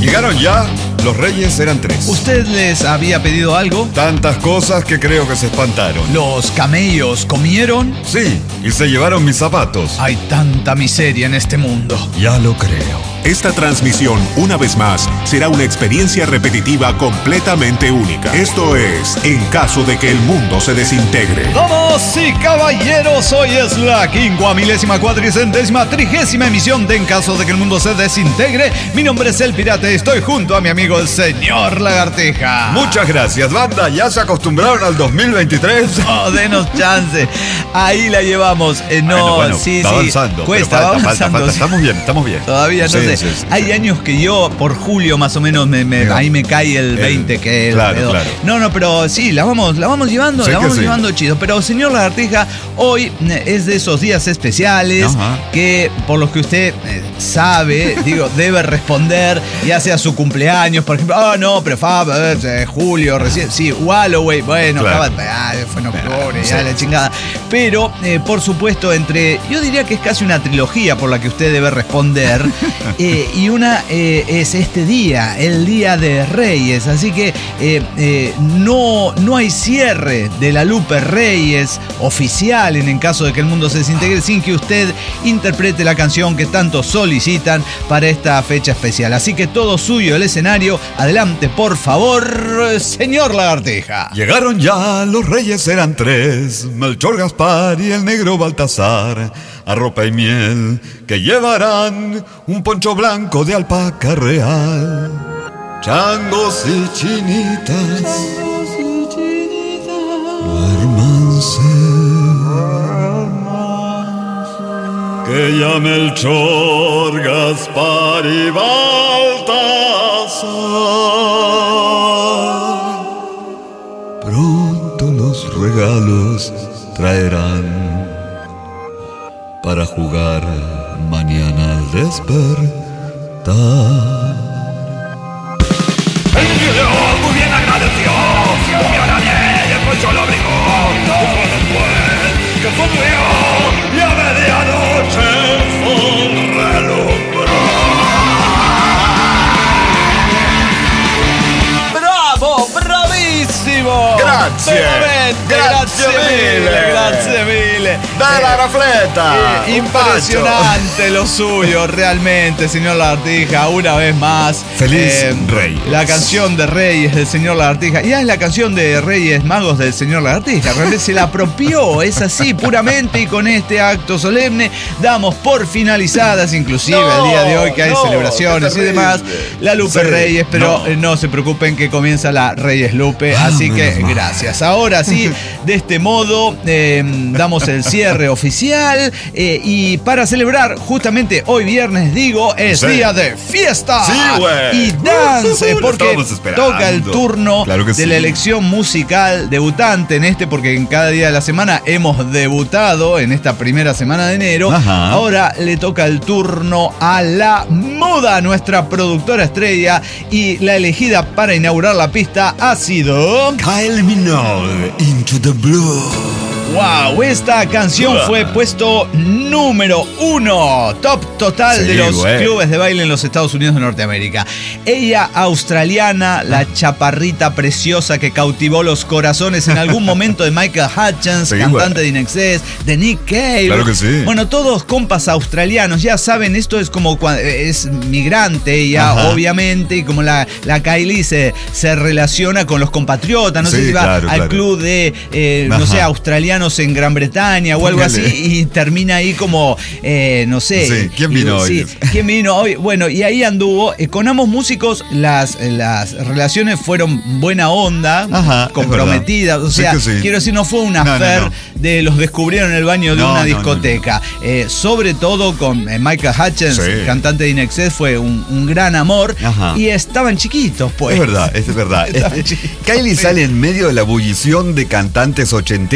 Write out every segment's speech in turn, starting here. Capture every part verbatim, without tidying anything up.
¿Llegaron ya? Los reyes eran tres. ¿Usted les había pedido algo? Tantas cosas que creo que se espantaron. ¿Los camellos comieron? Sí, y se llevaron mis zapatos. Hay tanta miseria en este mundo. Ya lo creo. Esta transmisión, una vez más, será una experiencia repetitiva completamente única. Esto es, en caso de que el mundo se desintegre. Damas y caballeros, hoy es la quincuamilésima cuatricentésima trigésima emisión de En caso de que el mundo se desintegre. Mi nombre es El Pirata y estoy junto a mi amigo el señor Lagartija. Muchas gracias, banda. ¿Ya se acostumbraron al dos mil veintitrés? No, denos chance. Ahí la llevamos. Eh, no, bueno, bueno, sí, está sí. avanzando. Cuesta, falta, va avanzando. falta, falta. Estamos bien, estamos bien. Todavía no sí, sé. Sí, sí, Hay sí. años que yo, por julio más o menos, me, me, ahí me cae el veinte, que es claro, el claro. No, no, pero sí, la vamos, la vamos llevando, Sé la que vamos sí. llevando chido. Pero, señor Lagartija, hoy es de esos días especiales. Ajá. Que, por los que usted eh, sabe, digo, debe responder, ya sea su cumpleaños, por ejemplo. Ah, oh, no, pero Fab, eh, julio, recién. Sí, Walloway, bueno, Claro. acaba, ah, fue en octubre, Sí. ya la chingada. Pero, eh, por supuesto, entre, yo diría que es casi una trilogía por la que usted debe responder. eh, y una eh, es este día, el Día de Reyes. Así que eh, eh, no, no hay cierre de la Lupe Reyes oficial en el caso de que el mundo se desintegre sin que usted interprete la canción que tanto solicitan para esta fecha especial. Así que todo suyo el escenario. Adelante, por favor, señor Lagartija. Llegaron ya, los reyes eran tres, Melchor, Gaspar y el negro Baltasar, a ropa y miel que llevarán un poncho blanco de alpaca real, changos y chinitas, duérmanse, que ya Melchor, Gaspar y Baltasar pronto los regalos traerán para jugar mañana al despertar. El niño muy bien agradeció, comió la miel y el poncho lo abrigó. Y fue después que sonrió y a medianoche el sol relumbró. ¡Bravo! ¡Bravísimo! Grazie. Veramente, Grazie grazie mille, mille. grazie mille. ¡Dalla Eh, rafleta! Eh, impresionante lo suyo, realmente, señor Lagartija, una vez más. Feliz Reyes. La canción de Reyes del señor Lagartija. Ya es la canción de Reyes Magos del señor Lagartija. Realmente se la apropió, es así, puramente. Y con este acto solemne damos por finalizadas, inclusive No, el día de hoy que hay no, celebraciones qué y demás, terrible. la Lupe Sí, Reyes. Pero no. eh, no se preocupen que comienza la Reyes Lupe. Ah, Así que menos mal. gracias. Ahora sí, de este modo eh, damos el cierre oficial. eh, y para celebrar justamente hoy viernes, digo, es Sí. día de fiesta Sí, güey. y dance, Lo porque estábamos esperando. toca el turno Claro que de sí. la elección musical debutante en este, porque en cada día de la semana hemos debutado en esta primera semana de enero. Ajá. Ahora le toca el turno a la Muda, nuestra productora estrella, y la elegida para inaugurar la pista ha sido... Kylie Minogue, Into the Blue. ¡Wow! Esta canción fue puesto número uno, top total Sí, de los güey. clubes de baile en los Estados Unidos de Norteamérica. Ella, australiana, la chaparrita preciosa que cautivó los corazones en algún momento de Michael Hutchins, Sí, cantante güey. de In Excess, de Nick Cave. Claro que sí. Bueno, todos compas australianos, ya saben, esto es como cuando es migrante ella, Ajá. obviamente, y como la, la Kylie se, se relaciona con los compatriotas, no sé Sí, si va claro, al claro. club de, eh, no Ajá. sé, australianos en Gran Bretaña o algo Póngale. así, y termina ahí como, eh, no sé. Sí, ¿quién vino y- hoy? sí, ¿quién vino hoy? Bueno, y ahí anduvo. Eh, con ambos músicos las, las relaciones fueron buena onda, Ajá, comprometidas. O es sea, verdad. Sí que sí. quiero decir, no fue una No, no, affair no. de los descubrieron en el baño de No, una no, no, discoteca. Eh, sobre todo con eh, Michael Hutchins, Sí. cantante de In Excess, fue un, un gran amor. Ajá. Y estaban chiquitos, pues. Es verdad, es verdad. Estaban Este, chiquitos. Kylie sale en medio de la ebullición de cantantes ochenteras que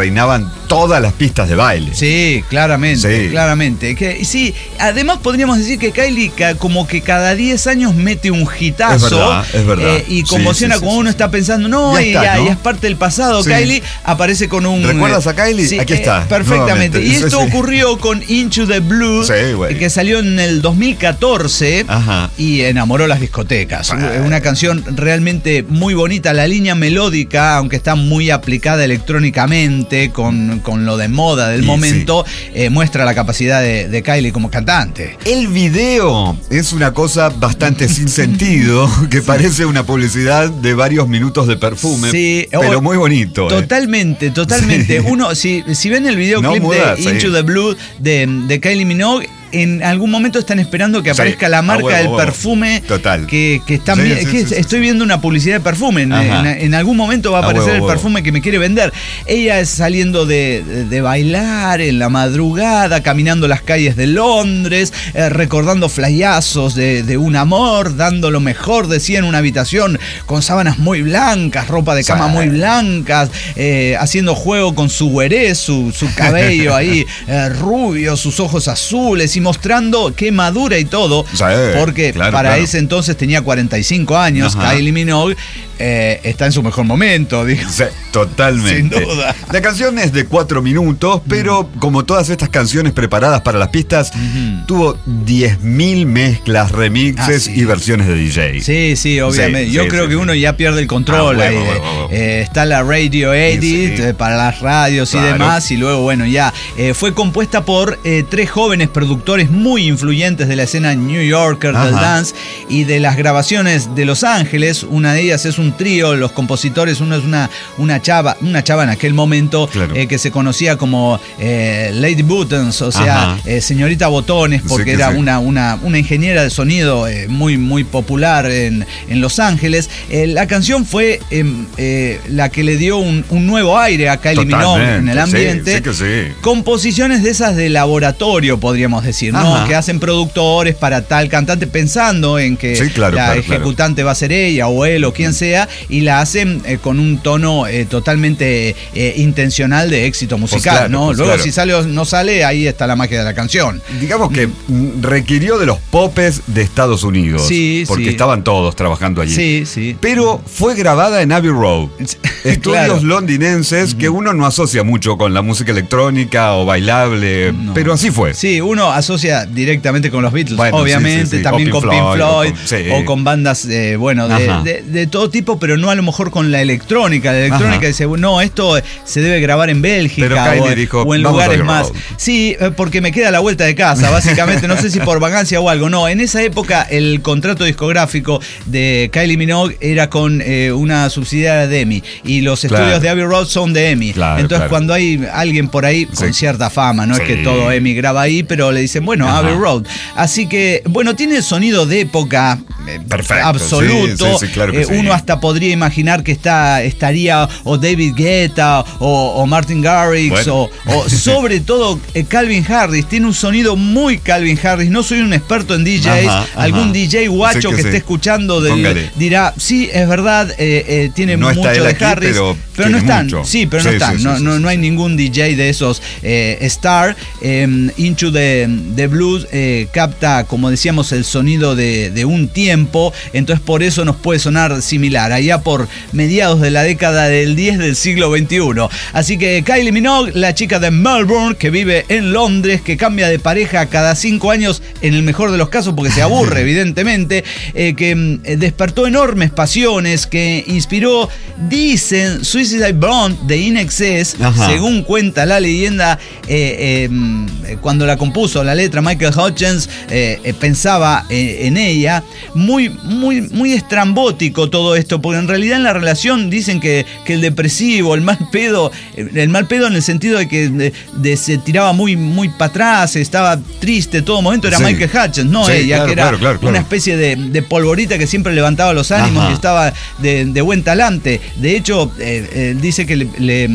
reinaban todas las pistas de baile. Sí, claramente, Sí. claramente. Que, sí, además podríamos decir que Kylie ca- como que cada diez años mete un hitazo. Es verdad, es verdad. eh, y Sí, conmociona sí, sí, como sí, uno sí. está pensando, no, Ya y está, ya, ¿no? y es parte del pasado. Sí. Kylie aparece con un... ¿Recuerdas a Kylie? Aquí está, perfectamente. nuevamente. Y esto Sí, sí. ocurrió con Into the Blue, Sí, güey. que salió en el dos mil catorce Ajá. y enamoró las discotecas. Bueno. Es una canción realmente muy bonita. La línea melódica, aunque está muy aplicada electrónicamente con, con lo de moda del Y momento, eh, muestra la capacidad de, de Kylie como cantante. El video es una cosa bastante sin sentido, que parece una publicidad de varios minutos de perfume, Sí, pero o- muy bonito. ¿eh? Totalmente, totalmente. Sí. Uno, si, si ven el videoclip No mudas, de sí. Into the Blue de, de Kylie Minogue, en algún momento están esperando que Sí, aparezca la a marca huevo, del huevo. perfume. Total. Que, que están Sí, vi- sí, que sí, sí, estoy sí. viendo una publicidad de perfume. En, Ajá. en- en algún momento va a A aparecer huevo, el huevo. perfume que me quiere vender. Ella es saliendo de, de- de bailar en la madrugada, caminando las calles de Londres, eh, recordando flayazos de, de un amor, dando lo mejor de sí en una habitación con sábanas muy blancas, ropa de cama Sí. muy blancas, eh, haciendo juego con su güeré, su, su cabello ahí eh, rubio, sus ojos azules y mostrando que madura y todo, Sí, porque claro, para claro. ese entonces tenía cuarenta y cinco años. Ajá. Kylie Minogue eh, está en su mejor momento, digo. Sí, totalmente. Sin duda. La canción es de cuatro minutos, pero como todas estas canciones preparadas para las pistas, tuvo diez mil mezclas, remixes Ah, sí. y versiones de D J. Sí, sí, obviamente. Sí, Yo sí, creo sí, que sí. uno ya pierde el control. Ah, ahí. huevo, huevo, huevo. Eh, está la Radio Edit sí. eh, para las radios Claro. y demás. Y luego, bueno, ya eh, fue compuesta por eh, tres jóvenes productores muy influyentes de la escena New Yorker del Ajá. dance y de las grabaciones de Los Ángeles. Una de ellas es un trío, los compositores, uno es una, una chava, una chava en aquel momento Claro. eh, que se conocía como eh, Lady Buttons, o sea, Ajá. eh, señorita Botones, porque Sí que era sí. una, una, una ingeniera de sonido eh, muy, muy popular en, en Los Ángeles. Eh, la canción fue eh, eh, la que le dio un, un nuevo aire a Kylie Minogue en el Totalmente, sí, ambiente. sí que sí. Composiciones de esas de laboratorio, podríamos decir, ¿no? Ajá. Que hacen productores para tal cantante pensando en que Sí, claro, la claro, claro. ejecutante va a ser ella o él o quien sea, y la hacen eh, con un tono eh, totalmente eh, intencional de éxito musical, claro, ¿no? pues Luego claro. si sale o no sale, ahí está la magia de la canción. Digamos que mm, requirió de los popes de Estados Unidos. Sí, porque sí. estaban todos trabajando allí. Sí, sí. Pero fue grabada en Abbey Road. Estudios Claro. londinenses que uno no asocia mucho con la música electrónica o bailable, No. pero así fue. Sí, uno asocia directamente con los Beatles, Bueno, obviamente, sí, sí, sí. también O con Pink Pink Floyd, Floyd, o con- sí. o con bandas, eh, bueno, de, Ajá. de- de todo tipo, pero no a lo mejor con la electrónica. La electrónica Ajá. dice, no, esto se debe grabar en Bélgica Pero o, Kylie dijo, o en "Vamos a lugares Abbey más. Road". Sí, eh, porque me queda a la vuelta de casa, básicamente, no sé si por vagancia o algo. No, en esa época el contrato discográfico de Kylie Minogue era con eh, una subsidiaria de EMI y los Claro. estudios de Abbey Road son de EMI. Claro, Entonces, claro. cuando hay alguien por ahí con Sí. cierta fama, no es Sí. que todo EMI graba ahí, pero le dicen, bueno, Ajá. Abbey Road. Así que, bueno, tiene el sonido de época eh, Perfecto, absoluto. sí, sí, sí, claro que Eh, sí. Uno hasta podría imaginar que está, estaría o David Guetta o, o Martin Garrix Bueno. o, o sobre todo eh, Calvin Harris. Tiene un sonido muy Calvin Harris. No soy un experto en D Js. Ajá, ajá. Algún D J guacho Sí que que, sí. esté escuchando del- Póngale. dirá, sí, es verdad, eh, eh, tiene No está mucho él de aquí, Harris, pero no tiene están. mucho. Sí, pero no Sí, están. sí, no, sí, no, sí, no hay ningún D J de esos eh, Star. Eh, Into the, the Blues eh, capta, como decíamos, el sonido de, de un tiempo, entonces por eso nos puede sonar similar, allá por mediados de la década del diez del siglo veintiuno. Así que Kylie Minogue, la chica de Melbourne, que vive en Londres, que cambia de pareja cada cinco años, en el mejor de los casos, porque se aburre, evidentemente, eh, que mm, despertó enormes pasiones, que inspiró, dicen, Suicide Blonde de In Excess, Ajá. según cuenta la leyenda, eh, eh, cuando la compuso la letra Michael Hutchence, eh, eh, pensaba eh, en ella. Muy, muy, muy estrambótico todo esto, porque en realidad en la relación dicen que, que el depresivo, el mal pedo, el mal pedo en el sentido de que de- de se tiraba muy, muy para atrás, estaba triste todo momento, era Sí. Michael Hutchence, no Sí, ella, claro, que era claro, claro, claro. una especie de, de polvorita que siempre levantaba los ánimos Ajá. y estaba de, de buen talante. De hecho, eh, eh, dice que le, le-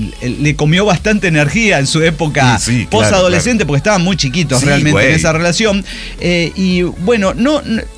le comió bastante energía en su época Sí, sí, claro, posadolescente, porque estaban muy chiquitos Sí, realmente güey. en esa relación. Eh, y bueno, no. no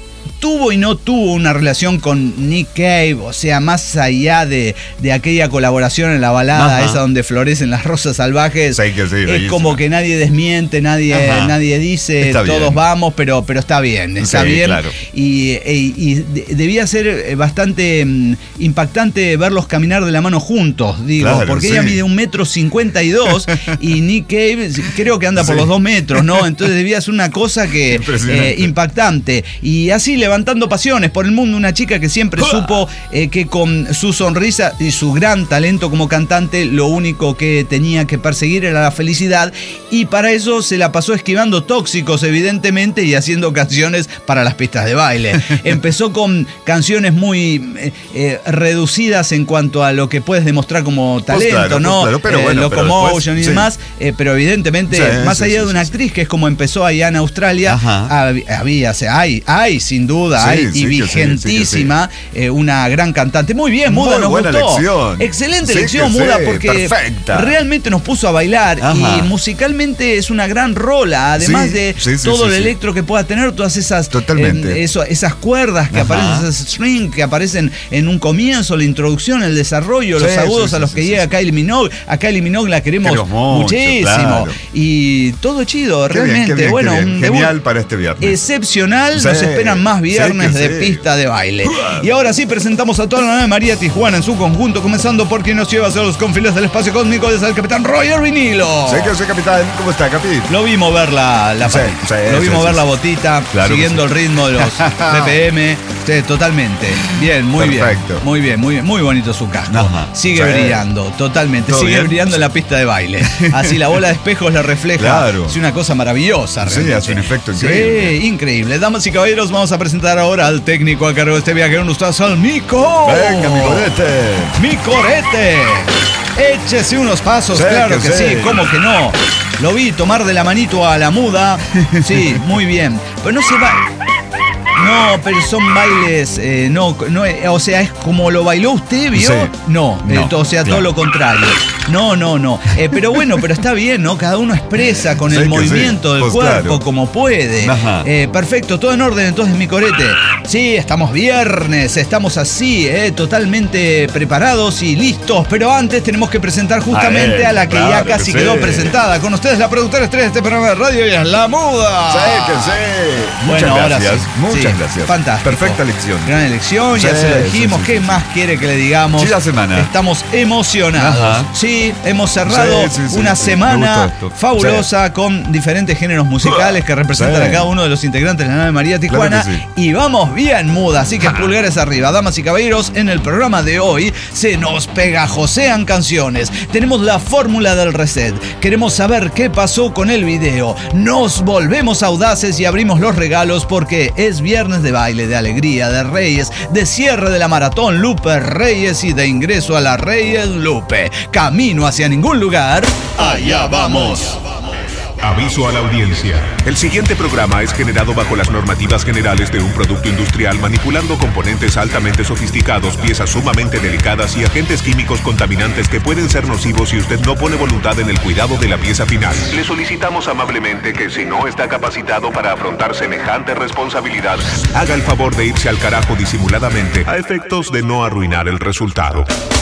tuvo y no tuvo una relación con Nick Cave, o sea, más allá de, de aquella colaboración en la balada, Ajá. esa donde florecen las rosas salvajes, sí, que sí, es bellísima. Como que nadie desmiente, nadie, nadie dice, está todos bien. Vamos, pero, pero está bien, está sí, bien. Claro. Y, y, y de, debía ser bastante um, impactante verlos caminar de la mano juntos, digo, claro, porque sí. ella mide un metro cincuenta y dos y Nick Cave creo que anda por sí. los dos metros, ¿no? Entonces debía ser una cosa que eh, impactante. Y así levantando pasiones por el mundo, una chica que siempre supo eh, que con su sonrisa y su gran talento como cantante, lo único que tenía que perseguir era la felicidad, y para eso se la pasó esquivando tóxicos, evidentemente, y haciendo canciones para las pistas de baile. Empezó con canciones muy eh, eh, reducidas en cuanto a lo que puedes demostrar como talento, pues claro, ¿no? Pues claro, pero eh, bueno, Locomotion pero después, y demás, sí. eh, pero evidentemente, sí, más sí, allá sí, de una sí, actriz, sí. que es como empezó allá en Australia, había, había, o sea, hay, hay sin duda, sí, hay, sí, y vigentísima, sí, sí, sí. Eh, una gran cantante. Muy bien, Muda, nos gustó. Elección. Excelente sí, elección, Muda, sí, porque perfecta. Realmente nos puso a bailar. Ajá. Y musicalmente es una gran rola, además sí, de sí, sí, todo sí, el sí. electro que pueda tener, todas esas eh, eso, esas cuerdas que Ajá. aparecen, esas strings que aparecen en un comienzo, la introducción, el desarrollo, sí, los agudos sí, a los sí, que sí, llega sí. Kylie Minogue. A Kylie Minogue la queremos, queremos mucho, muchísimo. Claro. Y todo chido, qué realmente. Bien, qué bien, bueno, qué bien. Genial para este viernes. Excepcional, sí, nos esperan más viernes sí, de sí. pista de baile. Y ahora sí presentamos a toda la nave María Tijuana en su conjunto, comenzando por quien nos lleva hacia los confines del espacio cósmico, es el capitán Roger Vinilo. Sí, que soy capitán. ¿Cómo está, capitán? Lo vi mover la, la sí, sí, Lo vi sí, mover sí, la botita, claro siguiendo sí. el ritmo de los B P M. Sí, totalmente. Bien, muy Perfecto. bien. Muy bien, muy bien. Muy bonito su casco. Ajá. Sigue sí. brillando, totalmente. Sigue bien? brillando en la pista de baile. Así la bola de espejos le refleja. Claro. Es una cosa maravillosa, realmente. Sí, hace un efecto increíble. Sí, increíble. Damas y caballeros, vamos a presentar ahora al técnico a cargo de este viaje con ustedes, al Mico. Venga, mi corete. Mi corete. Échese unos pasos, sí, claro que, que sí. sí, ¿cómo que no? Lo vi tomar de la manito a la Muda. Sí, muy bien. Pero no se va... No, pero son bailes, eh, no, no, o sea, es como lo bailó usted, ¿vio? Sí. No, no eh, o sea, claro. todo lo contrario. No, no, no. Eh, pero bueno, pero está bien, ¿no? Cada uno expresa con sí, el movimiento sí. del pues cuerpo claro. como puede. Eh, perfecto, todo en orden entonces, mi corete. Sí, estamos viernes, estamos así, eh, totalmente preparados y listos. Pero antes tenemos que presentar justamente a, él, a la que claro ya casi que quedó sí. presentada. Con ustedes, la productora estrella de este programa de radio, y es la Muda. Sí, que sí. Bueno, Muchas ahora gracias. sí. Muchas sí. gracias. Fantástico. Perfecta elección. Gran elección, sí, ya se lo dijimos. Sí, sí, ¿Qué sí. más quiere que le digamos? Sí, la semana. Estamos emocionados. Ajá. Sí, hemos cerrado sí, sí, sí, una sí, semana fabulosa sí. con diferentes géneros musicales que representan sí. a cada uno de los integrantes de la nave María Tijuana. Claro sí. Y vamos bien, Muda. Así que pulgares arriba. Damas y caballeros, en el programa de hoy se nos pegajosean canciones. Tenemos la fórmula del reset. Queremos saber qué pasó con el video. Nos volvemos audaces y abrimos los regalos porque es viernes de baile, de alegría, de Reyes, de cierre de la maratón Lupe Reyes y de ingreso a la Reyes Lupe. Camino hacia ningún lugar. Allá vamos. Aviso a la audiencia. El siguiente programa es generado bajo las normativas generales de un producto industrial, manipulando componentes altamente sofisticados, piezas sumamente delicadas y agentes químicos contaminantes que pueden ser nocivos si usted no pone voluntad en el cuidado de la pieza final. Le solicitamos amablemente que, si no está capacitado para afrontar semejante responsabilidad, haga el favor de irse al carajo disimuladamente a efectos de no arruinar el resultado.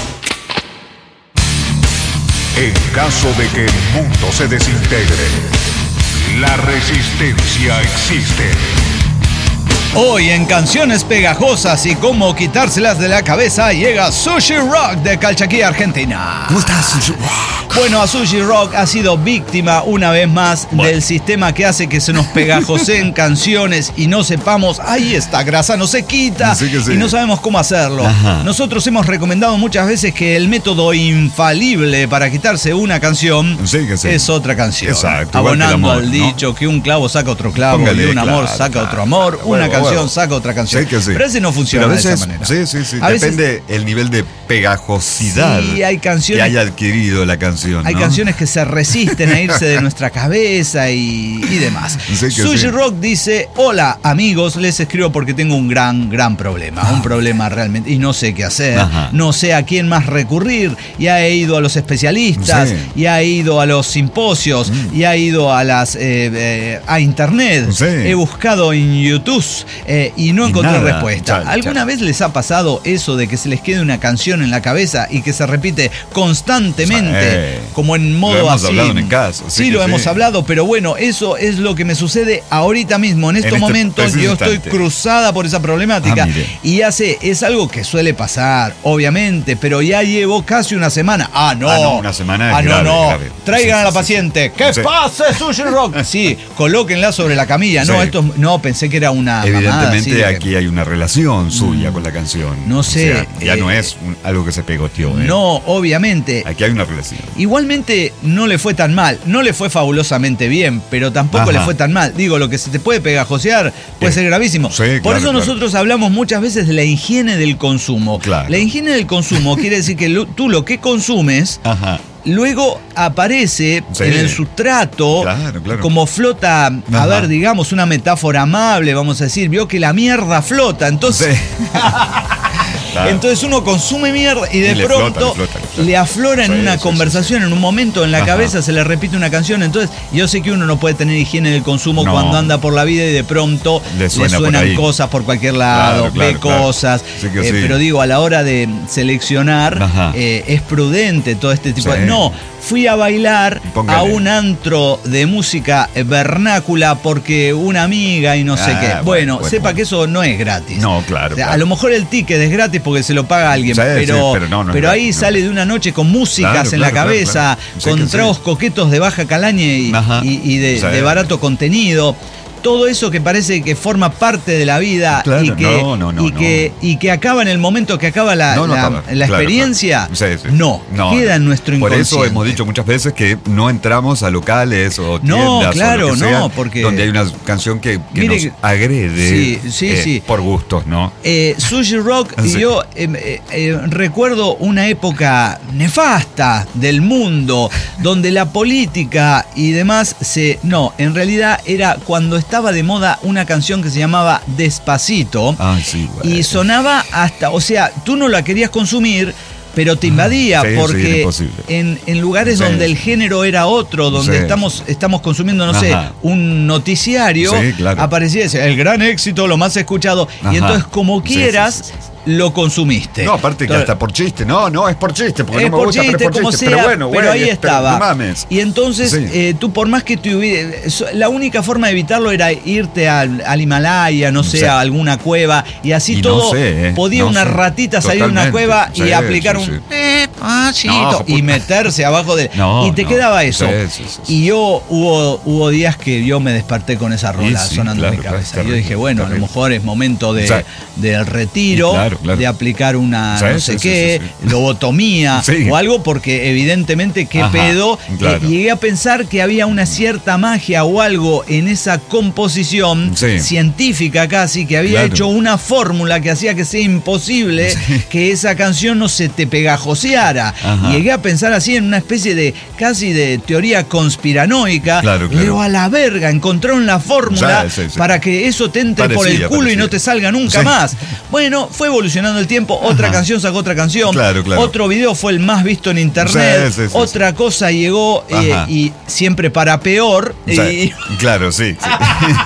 En caso de que el mundo se desintegre, la resistencia existe. Hoy en Canciones Pegajosas y Cómo Quitárselas de la Cabeza llega Sushi Rock de Calchaquí, Argentina. ¿Cómo estás, Sushi Rock? Bueno, a Sushi Rock ha sido víctima una vez más bueno. del sistema que hace que se nos pegajoseen canciones y no sepamos, ay, esta grasa no se quita sí sí. y no sabemos cómo hacerlo. Ajá. Nosotros hemos recomendado muchas veces que el método infalible para quitarse una canción sí sí. es otra canción. Exacto. Abonando amor, al ¿no? dicho que un clavo saca otro clavo Póngale, y un amor claro, saca claro. otro amor, una bueno, canción bueno. saca otra canción. Sí que sí. Pero a veces no funciona veces, de esa manera. Sí, sí, sí. A Depende veces, el nivel de pegajosidad sí, hay canciones, que haya adquirido la canción. Hay ¿no? canciones que se resisten a irse de nuestra cabeza y, y demás. Sí Sushi sí. Rock dice: hola amigos, les escribo porque tengo un gran, gran problema. Ah. Un problema realmente. Y no sé qué hacer. Ajá. No sé a quién más recurrir. Ya he ido a los especialistas. Sí. Ya he ido a los simposios. Mm. Ya he ido a las eh, eh, a internet. Sí. He buscado en YouTube. eh, y no Y encontré nada, respuesta. chal, ¿Alguna chal. vez les ha pasado eso de que se les quede una canción en la cabeza y que se repite constantemente, Sí. como en modo Lo hemos así? hablado en el caso, Sí, sí lo que hemos sí. hablado, pero bueno, eso es lo que me sucede ahorita mismo, en estos este momentos. preciso Yo estoy instante. cruzada por esa problemática. Ah, mire. Y hace, es algo que suele pasar, obviamente, pero ya llevo casi una semana. Ah, no. Ah, no, una semana es Ah, no, grave, no. grave. Traigan Sí, a la sí, paciente. sí. ¡Que Sí. pase, Sushi Rock! Sí, colóquenla sobre la camilla. No, Sí. esto es- no, pensé que era una mamada, Evidentemente así de que- aquí hay una relación suya con la canción. no O sé, sea, ya eh, no es un- algo que se pegoteó. ¿eh? No, obviamente. Aquí hay una relación. Igualmente no le fue tan mal, no le fue fabulosamente bien, pero tampoco Ajá. le fue tan mal. Digo, lo que se te puede pegajosear puede Eh, ser gravísimo. sí, Por claro, eso claro. nosotros hablamos muchas veces de la higiene del consumo. Claro. La higiene del consumo quiere decir que lo- tú lo que consumes Ajá. luego aparece Sí. en el sustrato Claro, claro. como flota, a Ajá. ver, digamos, una metáfora amable, vamos a decir, vio que la mierda flota, entonces... Sí. Claro. Entonces uno consume mierda y de Y le flota, pronto le flota, le flota. le aflora en Sí, una sí, conversación, en un momento en la Ajá. cabeza se le repite una canción. Entonces yo sé que uno no puede tener higiene del consumo No. cuando anda por la vida y de pronto Le le, suena por suenan ahí. cosas por cualquier lado, Claro, claro, ve claro. cosas. Sí que eh, sí. Pero digo, a la hora de seleccionar Ajá. eh, es prudente todo este tipo Sí. de... No, fui a bailar Póngale. a un antro de música vernácula porque una amiga y no sé Ah, qué. bueno, Bueno, bueno, sepa bueno. que eso no es gratis. No, claro, O sea, claro. A lo mejor el ticket es gratis porque se lo paga alguien, Sí, pero, sí, pero no, no es pero ahí gratis, no. sale de una noche con músicas Claro, en la claro, cabeza, claro, claro. Sí con que sí. tragos coquetos de baja calaña y, Ajá. y- y de, Sí. de barato contenido. Todo eso que parece que forma parte de la vida Claro, y, que, no, no, no, y, que, y que acaba en el momento que acaba la, No, no la- acaba. la Claro, experiencia, claro. Sí, sí. no, queda en nuestro Por inconsciente. eso hemos dicho muchas veces que no entramos a locales o No, tiendas claro, o lo que no, sea, porque- donde hay una canción que, que Mire nos que- agrede Sí, sí, eh, sí. por gustos, ¿no? Eh, Sushi Rock, y Sí. yo eh, eh, eh, recuerdo una época nefasta del mundo, donde la política y demás se... No, en realidad era cuando estaba de moda una canción que se llamaba Despacito, Ah, sí, bueno. y sonaba hasta... O sea, tú no la querías consumir, pero te invadía, sí, sí, era porque imposible. en, en lugares Sí, donde el sí. género era otro, donde Sí. estamos, estamos consumiendo, no sé, Ajá. un noticiario, Sí, claro. aparecía ese, el gran éxito, lo más escuchado, Ajá. y entonces como Sí, quieras, sí, sí, sí. lo consumiste. No, aparte que Entonces, hasta por chiste. No, no, es por chiste, porque es no me por gusta, chiste, pero es por como chiste. sea, pero bueno, pero güey, ahí es- pero estaba. no mames. Y entonces, Sí. eh, tú por más que tuviera, so- la única forma de evitarlo era irte al, al Himalaya, no sé, Sí. a alguna cueva, y así Y no todo, sé, eh, podía no una sé. ratita salir de una Totalmente. cueva y Sí, aplicar sí, un... sí. "Eh, pasito", No, y puta. meterse abajo de... No, y te no. quedaba eso. Sí, sí, sí, sí. Y yo, hubo, hubo días que yo me desperté con esa rola sí, sonando claro, en mi claro, cabeza. terrible, yo dije, bueno, a lo terrible. mejor es momento de, O sea, del retiro, claro, claro. de aplicar una Sí, no sí, sé sí, qué, sí, sí. lobotomía Sí. o algo, porque evidentemente qué Ajá, pedo. claro. Eh, llegué a pensar que había una cierta magia o algo en esa composición Sí. científica casi, que había Claro. hecho una fórmula que hacía que sea imposible Sí. que esa canción no se te pegajoseara. Ajá. Llegué a pensar así en una especie de casi de teoría conspiranoica. Claro, claro. Pero a la verga, encontraron la fórmula Sí, sí, sí. para que eso te entre por el Parecía, culo y parecía. no te salga nunca Sí. más. Bueno, fue evolucionando el tiempo, otra Ajá. canción sacó otra canción, Claro, claro. otro video fue el más visto en internet, Sí, sí, sí, otra cosa llegó eh, Ajá. y siempre para peor. O sea, y claro, sí. sí.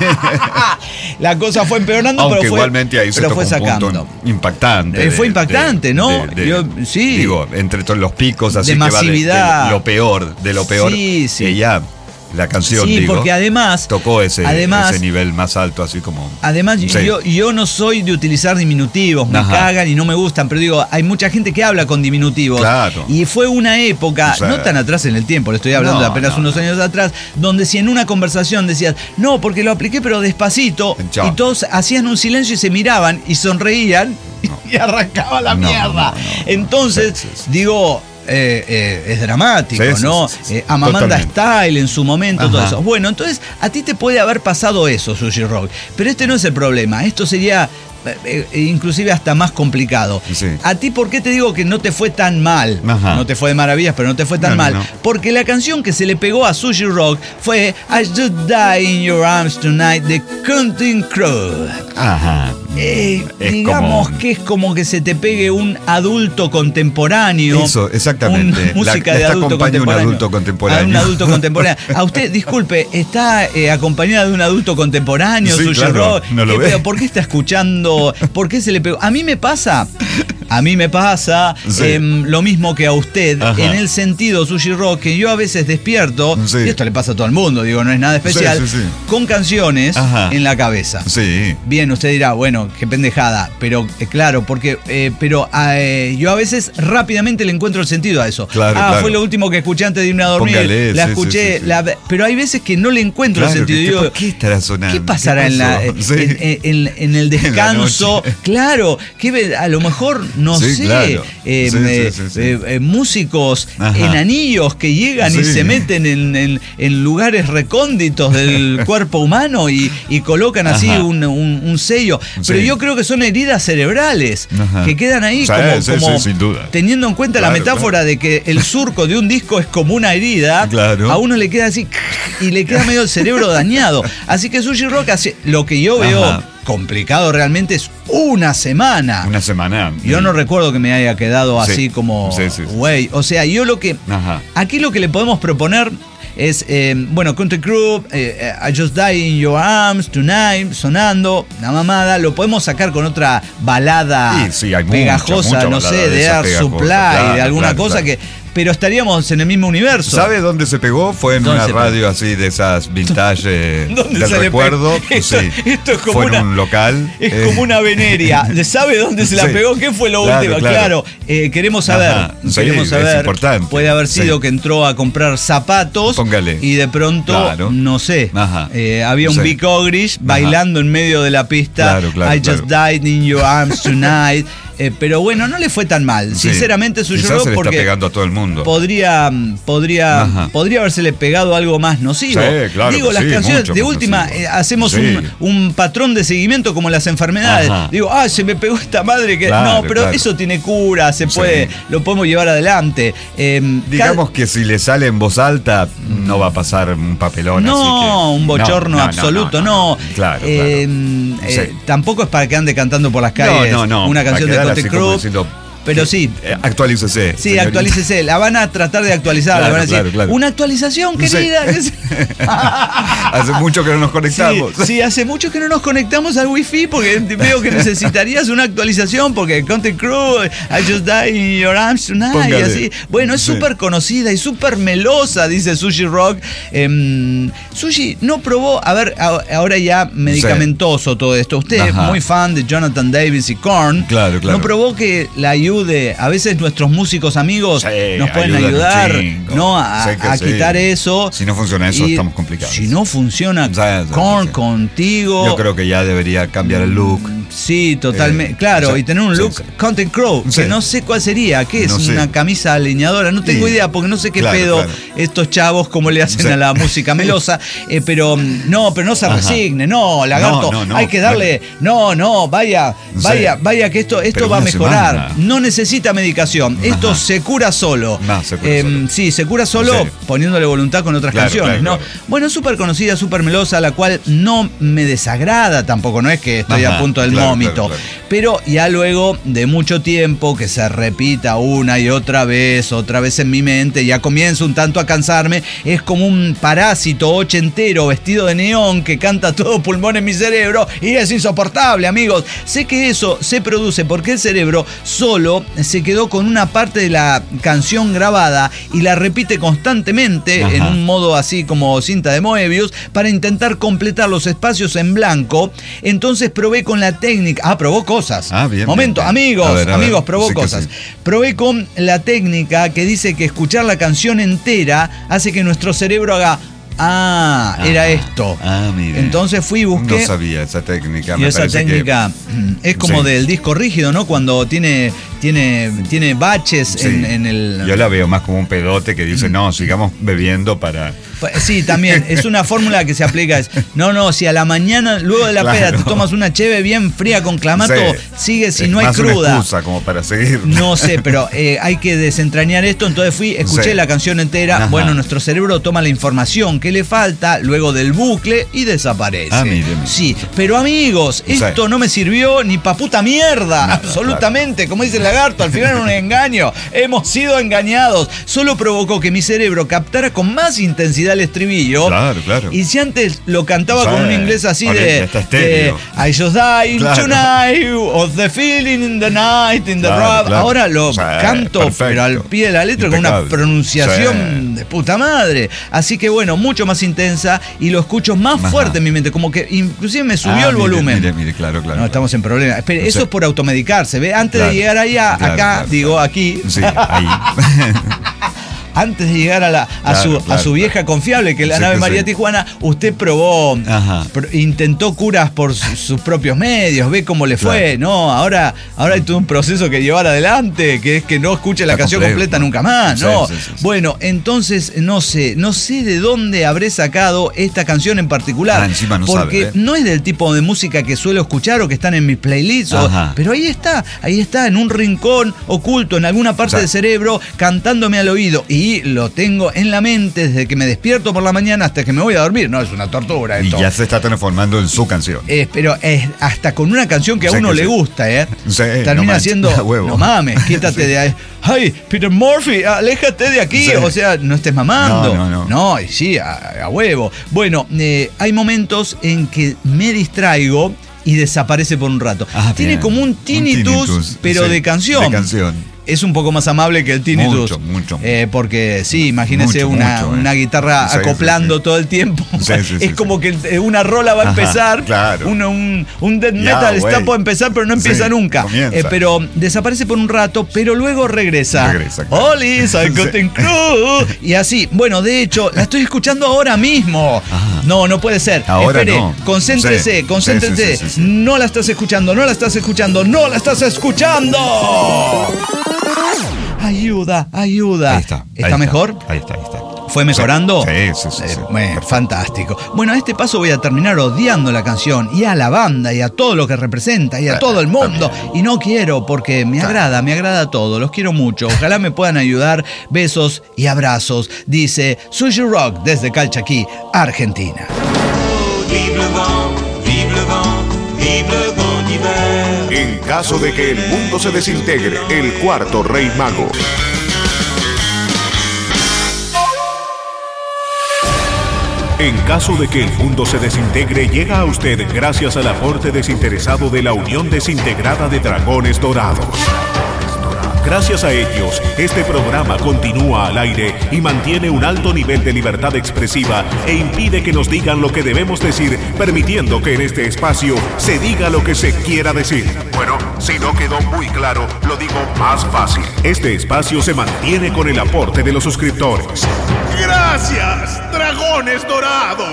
la cosa fue empeorando, Aunque pero fue, igualmente ahí se pero tocó fue un punto sacando. impactante. Eh, fue impactante, ¿no? Yo- sí. Digo, entre todos los picos así De que va de- masividad. de lo peor, de lo peor. Sí, sí. Ella, la canción, Sí, digo, porque además, tocó ese, además- ese nivel más alto, así como... Además, Sí. yo, yo no soy de utilizar diminutivos, me Ajá. cagan y no me gustan, pero digo, hay mucha gente que habla con diminutivos. Claro. Y fue una época, O sea, no tan atrás en el tiempo, le estoy hablando no, de apenas no, unos no. años atrás, donde si en una conversación decías, no, porque lo apliqué pero despacito, Chao. y todos hacían un silencio y se miraban y sonreían y arrancaba la No, mierda. no, no, no. Entonces, Sí, sí, sí. digo... eh, eh, es dramático, Sí, sí, ¿no? sí, sí, sí. Eh, Amamanda Totalmente. Style en su momento, todo Ajá. eso. Bueno, entonces a ti te puede haber pasado eso, Sushi Rock. Pero este no es el problema. Esto sería eh, inclusive hasta más complicado. Sí. A ti, ¿por qué te digo que no te fue tan mal? Ajá. No te fue de maravillas, pero no te fue tan No, no, mal. no. Porque la canción que se le pegó a Sushi Rock fue I Just Die in Your Arms Tonight de Counting Crow. Ajá. Eh, Es digamos como- que es como que se te pegue un adulto contemporáneo. Eso, exactamente. Una música La- de la adulto acompaña un contemporáneo. adulto contemporáneo. A un adulto contemporáneo. A usted, disculpe, ¿está eh, acompañada de un adulto contemporáneo? Sí, Sushi claro, Rock? no lo ¿Qué ve. pedo? ¿Por qué está escuchando? ¿Por qué se le pegó? A mí me pasa. A mí me pasa Sí. eh, lo mismo que a usted, Ajá. en el sentido, Sushi Rock, que yo a veces despierto, Sí. y esto le pasa a todo el mundo, digo, no es nada especial, Sí, sí, sí. con canciones Ajá. en la cabeza. Sí. Bien, usted dirá, bueno, qué pendejada, pero eh, claro, porque eh, pero eh, yo a veces rápidamente le encuentro el sentido a eso. Claro, ah, claro. fue lo último que escuché antes de irme a dormir, Póngale, la sí, escuché, sí, sí, sí. la- pero hay veces que no le encuentro Claro, el sentido. que- Digo, ¿por qué estará sonando? ¿Qué pasará ¿Qué en, la, pasó? en, Sí. en- en- en el En la descanso? noche. Claro, que ve- a lo mejor, no Sí, sé, claro. eh, Sí, eh, sí, sí, sí. eh, eh, músicos Ajá. enanillos que llegan y Sí. se meten en, en- en lugares recónditos del cuerpo humano y, y colocan así Ajá. un, un- un sello. Pero Sí. yo creo que son heridas cerebrales Ajá. que quedan ahí Sí, como, sí, como sí, sin duda. teniendo en cuenta la Claro, metáfora de que el surco de un disco es como una herida. Claro. A uno le queda así y le queda medio el cerebro dañado. Así que Sushi Rock hace lo que yo veo Ajá. complicado realmente es una semana. Una semana. Yo no recuerdo que me haya quedado Sí. así como, Sí, sí, sí. güey. O sea, yo lo que. Ajá. Aquí lo que le podemos proponer es, eh, bueno, Country Club, eh, I Just Die in Your Arms Tonight, sonando, la mamada. Lo podemos sacar con otra balada Sí, sí, hay mucha, pegajosa, mucha no balada sé, de de esas Air pegajosas, Supply, claro, de alguna claro, cosa claro. que. Pero estaríamos en el mismo universo. ¿Sabe dónde se pegó? Fue en ¿Dónde una se pegó? radio así de esas vintage eh, ¿Dónde del se le recuerdo. pegó? Esto- Sí. esto es como Fue una- en un local. Es eh, como una veneria. ¿Sabe dónde se la Sí. pegó? ¿Qué fue lo Claro, último? claro. Claro, eh, queremos saber. Ajá, sí, queremos es saber. importante. Puede haber sido Sí. que entró a comprar zapatos. Póngale. Y de pronto, Claro. no sé. Ajá. eh, había un Sí. Vic Ogrish bailando en medio de la pista. Claro, claro, I just claro. died in your arms tonight. Eh, pero bueno, no le fue tan mal. Sí. Sinceramente, Sushi Quizás Rock, se le está porque pegando a todo el mundo. podría, podría, Ajá. podría habérsele pegado algo más nocivo. Sí, claro Digo, que las sí, canciones, mucho de más última, nocivo. eh, hacemos Sí. un, un patrón de seguimiento como las enfermedades. Ajá. Digo, ah, se me pegó esta madre que. Claro, no, pero claro. eso tiene cura, se Sí. puede, lo podemos llevar adelante. Eh, Digamos que si le sale en voz alta, no va a pasar un papelón. no, así que- un bochorno No, no, no, absoluto, no. Claro, Eh, claro. eh, Sí. Tampoco es para que ande cantando por las calles No, no, no. una para canción de quedar Country así como Club. diciendo, Pero que- sí. eh, actualícese. Sí, señorita. actualícese. La van a tratar de actualizar. Claro, le van a decir, claro, claro. una actualización, Sí. querida. que es- Hace mucho que no nos conectamos. Sí, sí, hace mucho que no nos conectamos al wifi porque veo que necesitarías una actualización porque Content Crew, I Just Die in Your Arms Tonight, Póngale. y así. Bueno, es Sí. súper conocida y súper melosa, dice Sushi Rock. Em, Sushi, no probó, a ver, a- ahora ya medicamentoso todo esto. Usted es Ajá. muy fan de Jonathan Davis y Korn. Claro, claro. ¿No probó que la ayude? A veces nuestros músicos amigos Sí, nos pueden ayudan un ayudar, chingo. ¿no? A, Sé que a sí. quitar eso. Si no funciona eso, Y estamos complicados. Si no funciona Sí, sí, Korn sí. contigo. Yo creo que ya debería cambiar el look. Sí, totalmente. Eh, claro, sí, y tener un sí, look sí. Content Crow, Sí. que no sé cuál sería. ¿Qué es? No sé. Una camisa alineadora. No tengo Sí. idea, porque no sé qué Claro, pedo claro. estos chavos, cómo le hacen Sí. a la música melosa. Eh, pero mm, no, pero no se Ajá. resigne, no, lagarto. No, no, no, hay que darle. No, no, vaya, Sí. vaya, vaya, que esto, esto Pero va a una mejorar. semana. No necesita medicación. Esto Ajá. se cura solo. No, se cura Eh, solo. Sí, se cura solo Sí. poniéndole voluntad con otras Claro, canciones, claro, ¿no? claro. Bueno, es súper conocida, súper melosa, la cual no me desagrada tampoco, no es que estoy Ajá, a punto del claro, vómito. claro, claro. Pero ya luego de mucho tiempo que se repita una y otra vez, otra vez en mi mente, ya comienzo un tanto a cansarme, es como un parásito ochentero vestido de neón que canta a todo pulmón en mi cerebro y es insoportable, amigos. Sé que eso se produce porque el cerebro solo se quedó con una parte de la canción grabada y la repite constantemente Ajá. en un modo así como cinta de Moebius para intentar completar los espacios en blanco. Entonces probé con la técnica. Ah, probó cosas. Ah, bien, Momento, bien, bien. amigos, A ver, a amigos, ver. probó Sí que cosas. sí. Probé con la técnica que dice que escuchar la canción entera hace que nuestro cerebro haga. Ah, era Ah, esto. Ah, mire. Entonces fui y busqué. No sabía esa técnica. Y me esa parece que- técnica mm, es como Sí. del disco rígido, ¿no? Cuando tiene, tiene, tiene baches Sí. en, en el. Yo la veo más como un pedote que dice, no, sigamos bebiendo para Sí, también. Es una fórmula que se aplica. Es, no, no, si a la mañana, luego de la Claro. peda, te tomas una cheve bien fría con clamato, Sí. sigue si Es no hay más cruda. una excusa como para seguir. No sé, pero eh, hay que desentrañar esto. Entonces fui, escuché Sí. la canción entera. Ajá. Bueno, nuestro cerebro toma la información que le falta luego del bucle y desaparece. Ah, mire, mire. Sí, pero amigos, Sí. esto no me sirvió ni pa' puta mierda. Nada, absolutamente. Como dice el lagarto, al final era un engaño. Hemos sido engañados. Solo provocó que mi cerebro captara con más intensidad el estribillo. Claro, claro. Y si antes lo cantaba Sí. con un inglés así Ahora de, ya está de estéreo. I just died Claro. tonight, of the feeling in the night, in the Claro, rub. claro. Ahora lo Sí, canto, perfecto. pero al pie de la letra con una Impecable. pronunciación Sí. de puta madre. Así que bueno, mucho más intensa y lo escucho más Ajá. fuerte en mi mente, como que inclusive me subió Ah, el mire, volumen. Mire, mire, claro, claro. No, estamos en problemas. Espere, No eso sé. es por automedicarse, ¿ve? Antes Claro, de llegar allá, claro, acá, claro, digo, claro. aquí. Sí, ahí. Antes de llegar a, la, a, Claro, su, claro, a su vieja confiable, que es la Sí, nave que María sí. Tijuana, usted probó, Ajá. pr- intentó curas por su- sus propios medios, ve cómo le fue, Claro. ¿no? Ahora, ahora hay todo un proceso que llevar adelante, que es que no escuche la Está canción complejo. completa nunca más, Sí, ¿no? sí, sí, sí. Bueno, entonces, no sé, no sé de dónde habré sacado esta canción en particular. Ah, encima no porque sabe, ¿eh? no es del tipo de música que suelo escuchar o que están en mis playlists, o- Ajá. pero ahí está, ahí está, en un rincón oculto, en alguna parte O sea, del cerebro, cantándome al oído. Y lo tengo en la mente desde que me despierto por la mañana hasta que me voy a dormir. No, es una tortura Y esto. ya se está transformando en su canción. Eh, pero es hasta con una canción que a Sí, uno que le sí. gusta, ¿eh? Sí, no Termina manches, siendo. a huevo. No mames, quítate Sí. de ahí. ¡Ay, Peter Murphy! ¡Aléjate de aquí! Sí. O sea, no estés mamando. No, no, no. No, y sí, a, a huevo. Bueno, eh, hay momentos en que me distraigo y desaparece por un rato. Ah, Tiene bien. como un Un tinnitus, tinnitus, pero sí, de canción. de canción. Es un poco más amable que el tinnitus. Mucho, mucho. Eh, porque sí, imagínese Mucho, una, mucho, eh. una guitarra Sí, sí, acoplando sí. todo el tiempo. Sí, sí, es sí, como sí. que eh, una rola va a Ajá, empezar. claro. Un, un, un death Ya, metal está güey. por empezar, pero no empieza Sí, nunca. comienza. Eh, pero desaparece por un rato, pero luego regresa. Regresa, claro. Olis, I got Sí. in crew. Y así. Bueno, de hecho, la estoy escuchando ahora mismo. Ajá. No, no puede ser. Ahora Espere, no. concéntrese, Sí, concéntrese. sí, sí, sí, sí. No la estás escuchando, no la estás escuchando, no la estás escuchando. Ayuda, ayuda. Ahí está. ¿Está ahí mejor? Ahí está, ahí está. ¿Fue mejorando? Sí, sí, sí. sí, Eh, sí. bueno, Perfecto. fantástico. Bueno, a este paso voy a terminar odiando la canción y a la banda y a todo lo que representa y a Eh, todo el mundo. también. Y no quiero porque me agrada, me agrada todo. Los quiero mucho. Ojalá me puedan ayudar. Besos y abrazos. Dice Sushi Rock desde Calchaquí, Argentina. Vive le vent, vive le vent, vive le vent d'hiver. En caso de que el mundo se desintegre, el cuarto rey mago. En caso de que el mundo se desintegre, llega a usted gracias al aporte desinteresado de la Unión Desintegrada de Dragones Dorados. Gracias a ellos, este programa continúa al aire y mantiene un alto nivel de libertad expresiva e impide que nos digan lo que debemos decir, permitiendo que en este espacio se diga lo que se quiera decir. Bueno, si no quedó muy claro, lo digo más fácil. Este espacio se mantiene con el aporte de los suscriptores. ¡Gracias, Dragones Dorados!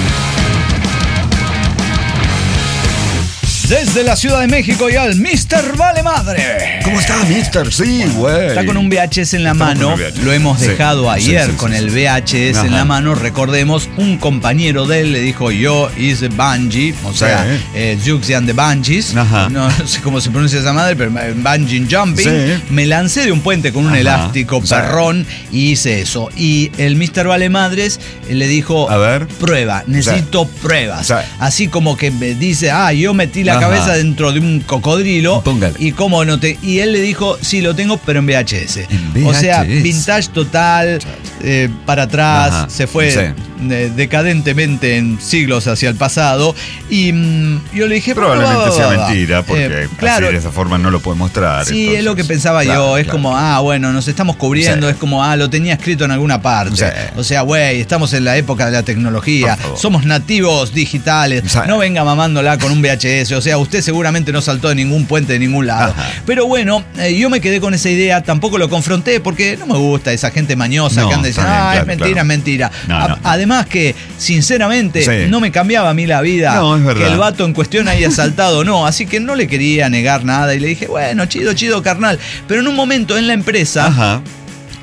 Desde la Ciudad de México y al mister Vale Madre. ¿Cómo está, mister? Sí, güey. Está con un V H S en la Estamos mano, con un V H S. lo hemos Sí, dejado sí, ayer sí, sí, con sí, el sí. V H S en Ajá. la mano. Recordemos, un compañero de él le dijo yo hice bungee, o sea, Sí. eh, Jukes and the Bungees. Ajá. No sé cómo se pronuncia esa madre, pero eh, bungee jumping. Sí. Me lancé de un puente con un Ajá. elástico Sí. perrón y hice eso. Y el mister Vale Madres eh, le dijo, A ver. prueba, necesito pruebas. Sí. Así como que me dice, ah, yo metí la Ajá. cabeza dentro de un cocodrilo. Póngale. Y cómo no te. Y él le dijo, sí, lo tengo, pero en V H S. En O sea, V H S. vintage total, eh, para atrás, Ajá, se fue sí. eh, decadentemente en siglos hacia el pasado. Y mm, yo le dije, Probablemente "Va, va, sea va, va". mentira, porque Eh, así claro. de esa forma no lo puede mostrar. Sí, entonces. es lo que pensaba Claro, yo. Es claro. como, ah, bueno, nos estamos cubriendo. Sí. Es como, ah, lo tenía escrito en alguna parte. Sí. O sea, güey, estamos en la época de la tecnología. Por favor. Somos nativos digitales. Sí. No venga mamándola con un V H S. O sea, usted seguramente no saltó de ningún puente de ningún lado. Ajá. Pero bueno, eh, yo me quedé con esa idea. Tampoco lo confronté porque no me gusta esa gente mañosa No, que anda diciendo, está bien, ah, claro, es mentira, claro. es mentira. No, A- no. Además que, sinceramente, Sí. no me cambiaba a mí la vida No, es verdad. que el vato en cuestión haya saltado o no. Así que no le quería negar nada y le dije, bueno, chido, chido, carnal. Pero en un momento en la empresa, Ajá.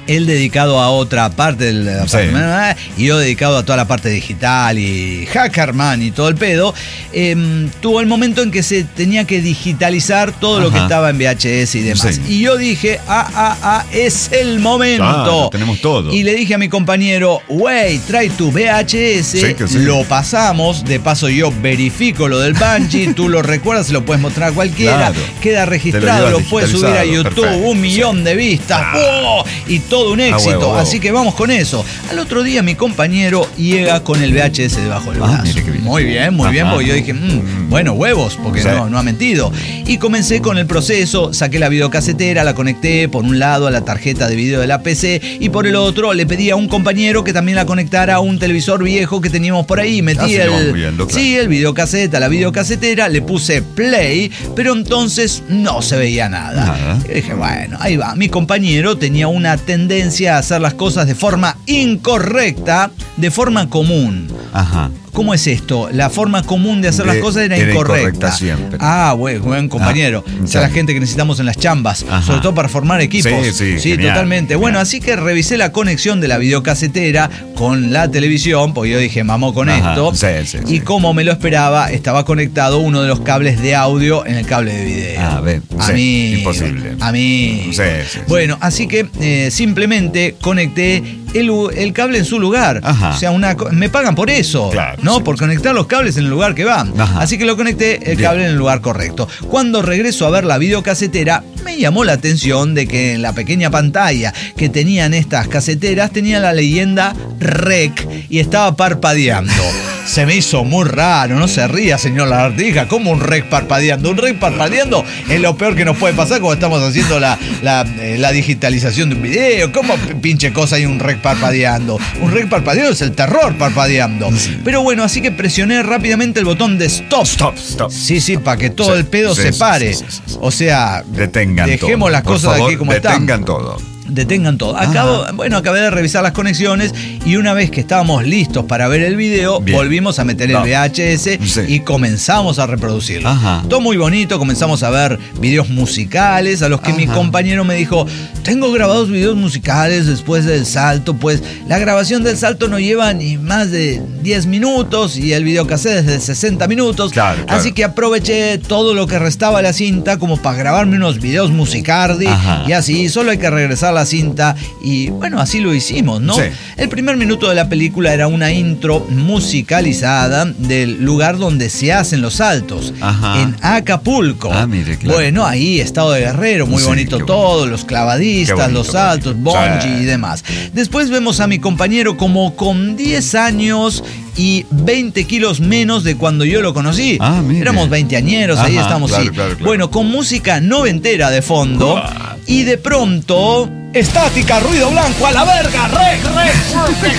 Él dedicado a otra parte del Sí. y yo dedicado a toda la parte digital y hackerman y todo el pedo. Eh, tuvo el momento en que se tenía que digitalizar todo lo que Ajá. estaba en V H S y demás. Sí. Y yo dije, ah, ah, ah, es el momento. Claro, tenemos todo. Y le dije a mi compañero, wey, trae tu V H S, Sí, que sí. lo pasamos, de paso yo verifico lo del Bungie, tú lo recuerdas, se lo puedes mostrar a cualquiera, Claro. queda Te registrado, lo lo, llevas puedes subir a digitalizado, YouTube, perfecto, un millón de vistas, ¡oh! Y todo un éxito, huevo, huevo. así que vamos con eso. Al otro día mi compañero llega con el V H S debajo del Ah, brazo. mire qué bien. Muy bien, muy bien, Ajá. porque yo dije, mmm, bueno, huevos, porque Sí. no, no ha mentido. Y comencé con el proceso, saqué la videocasetera, la conecté por un lado a la tarjeta de video de la P C y por el otro le pedí a un compañero que también la conectara a un televisor viejo que teníamos por ahí. Metí Ah, sí, lo vamos el, viendo, claro. sí, el videocaseta, la videocasetera, le puse play, pero entonces no se veía nada. Nada. Y dije, bueno, ahí va. Mi compañero tenía una tendencia a hacer las cosas de forma incorrecta, de forma común. Ajá. ¿Cómo es esto? La forma común de hacer De- las cosas era, era incorrecta. incorrecta siempre. Ah, buen, buen compañero. Ah, Esa es la sí. gente que necesitamos en las chambas, Ajá. sobre todo para formar equipos. Sí, sí, genial, totalmente. genial. Bueno, así que revisé la conexión de la videocasetera con la televisión, porque yo dije, mamó con Ajá, esto. sí, sí, y sí. como me lo esperaba, estaba conectado uno de los cables de audio en el cable de video. Ah, ve, A sí, mí. imposible. A mí. Sí, sí, sí. Bueno, así que eh, simplemente conecté el, el cable en su lugar. Ajá. O sea, una, co- me pagan por eso. Claro, ¿no? sí. Por conectar los cables en el lugar que van. Ajá. Así que lo conecté el Bien. cable en el lugar correcto. Cuando regreso a ver la videocasetera, me llamó la atención de que en la pequeña pantalla que tenían estas caseteras tenía la leyenda Rec y estaba parpadeando. Se me hizo muy raro, no se ría, señor Lagartija. ¿Cómo un rec parpadeando? Un rec parpadeando es lo peor que nos puede pasar cuando estamos haciendo la, la, eh, la digitalización de un video. ¿Cómo p- pinche cosa hay un rec parpadeando? Un rec parpadeando es el terror parpadeando. Pero bueno, así que presioné rápidamente el botón de stop. Stop, stop. Sí, sí, para que todo Sí, el pedo sí, se sí, pare. sí, sí, sí. O sea, Detengan todo. dejemos las Por cosas favor, aquí como están. detengan todo. Detengan todo. Acabo, bueno, acabé de revisar las conexiones y una vez que estábamos listos para ver el video, Bien. volvimos a meter el No. V H S Sí. y comenzamos a reproducirlo. Ajá. Todo muy bonito, comenzamos a ver videos musicales a los que mi Ajá. compañero me dijo, tengo grabados videos musicales después del salto, pues la grabación del salto no lleva ni más de diez minutos y el videocassette es de sesenta minutos. Claro, claro. Así que aproveché todo lo que restaba de la cinta como para grabarme unos videos musicardi Ajá. y así, solo hay que regresar la cinta y bueno, así lo hicimos, ¿no? Sí. El primer minuto de la película era una intro musicalizada del lugar donde se hacen los saltos, Ajá. en Acapulco. Ah, mire, claro. Bueno, ahí Estado de Guerrero, muy Sí, bonito qué todo, bonito. los clavadistas, Qué bonito, los qué saltos, bonito. bungee Sí. y demás. Después vemos a mi compañero como con diez años y veinte kilos menos de cuando yo lo conocí. Ah, mire. Éramos veinteañeros, ahí Ajá, estamos, claro, sí. claro, claro. Bueno, con música noventera de fondo. Uah. Y de pronto, estática, ruido blanco, a la verga, rec, rec, rec.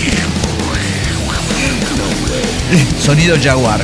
Sonido Jaguar.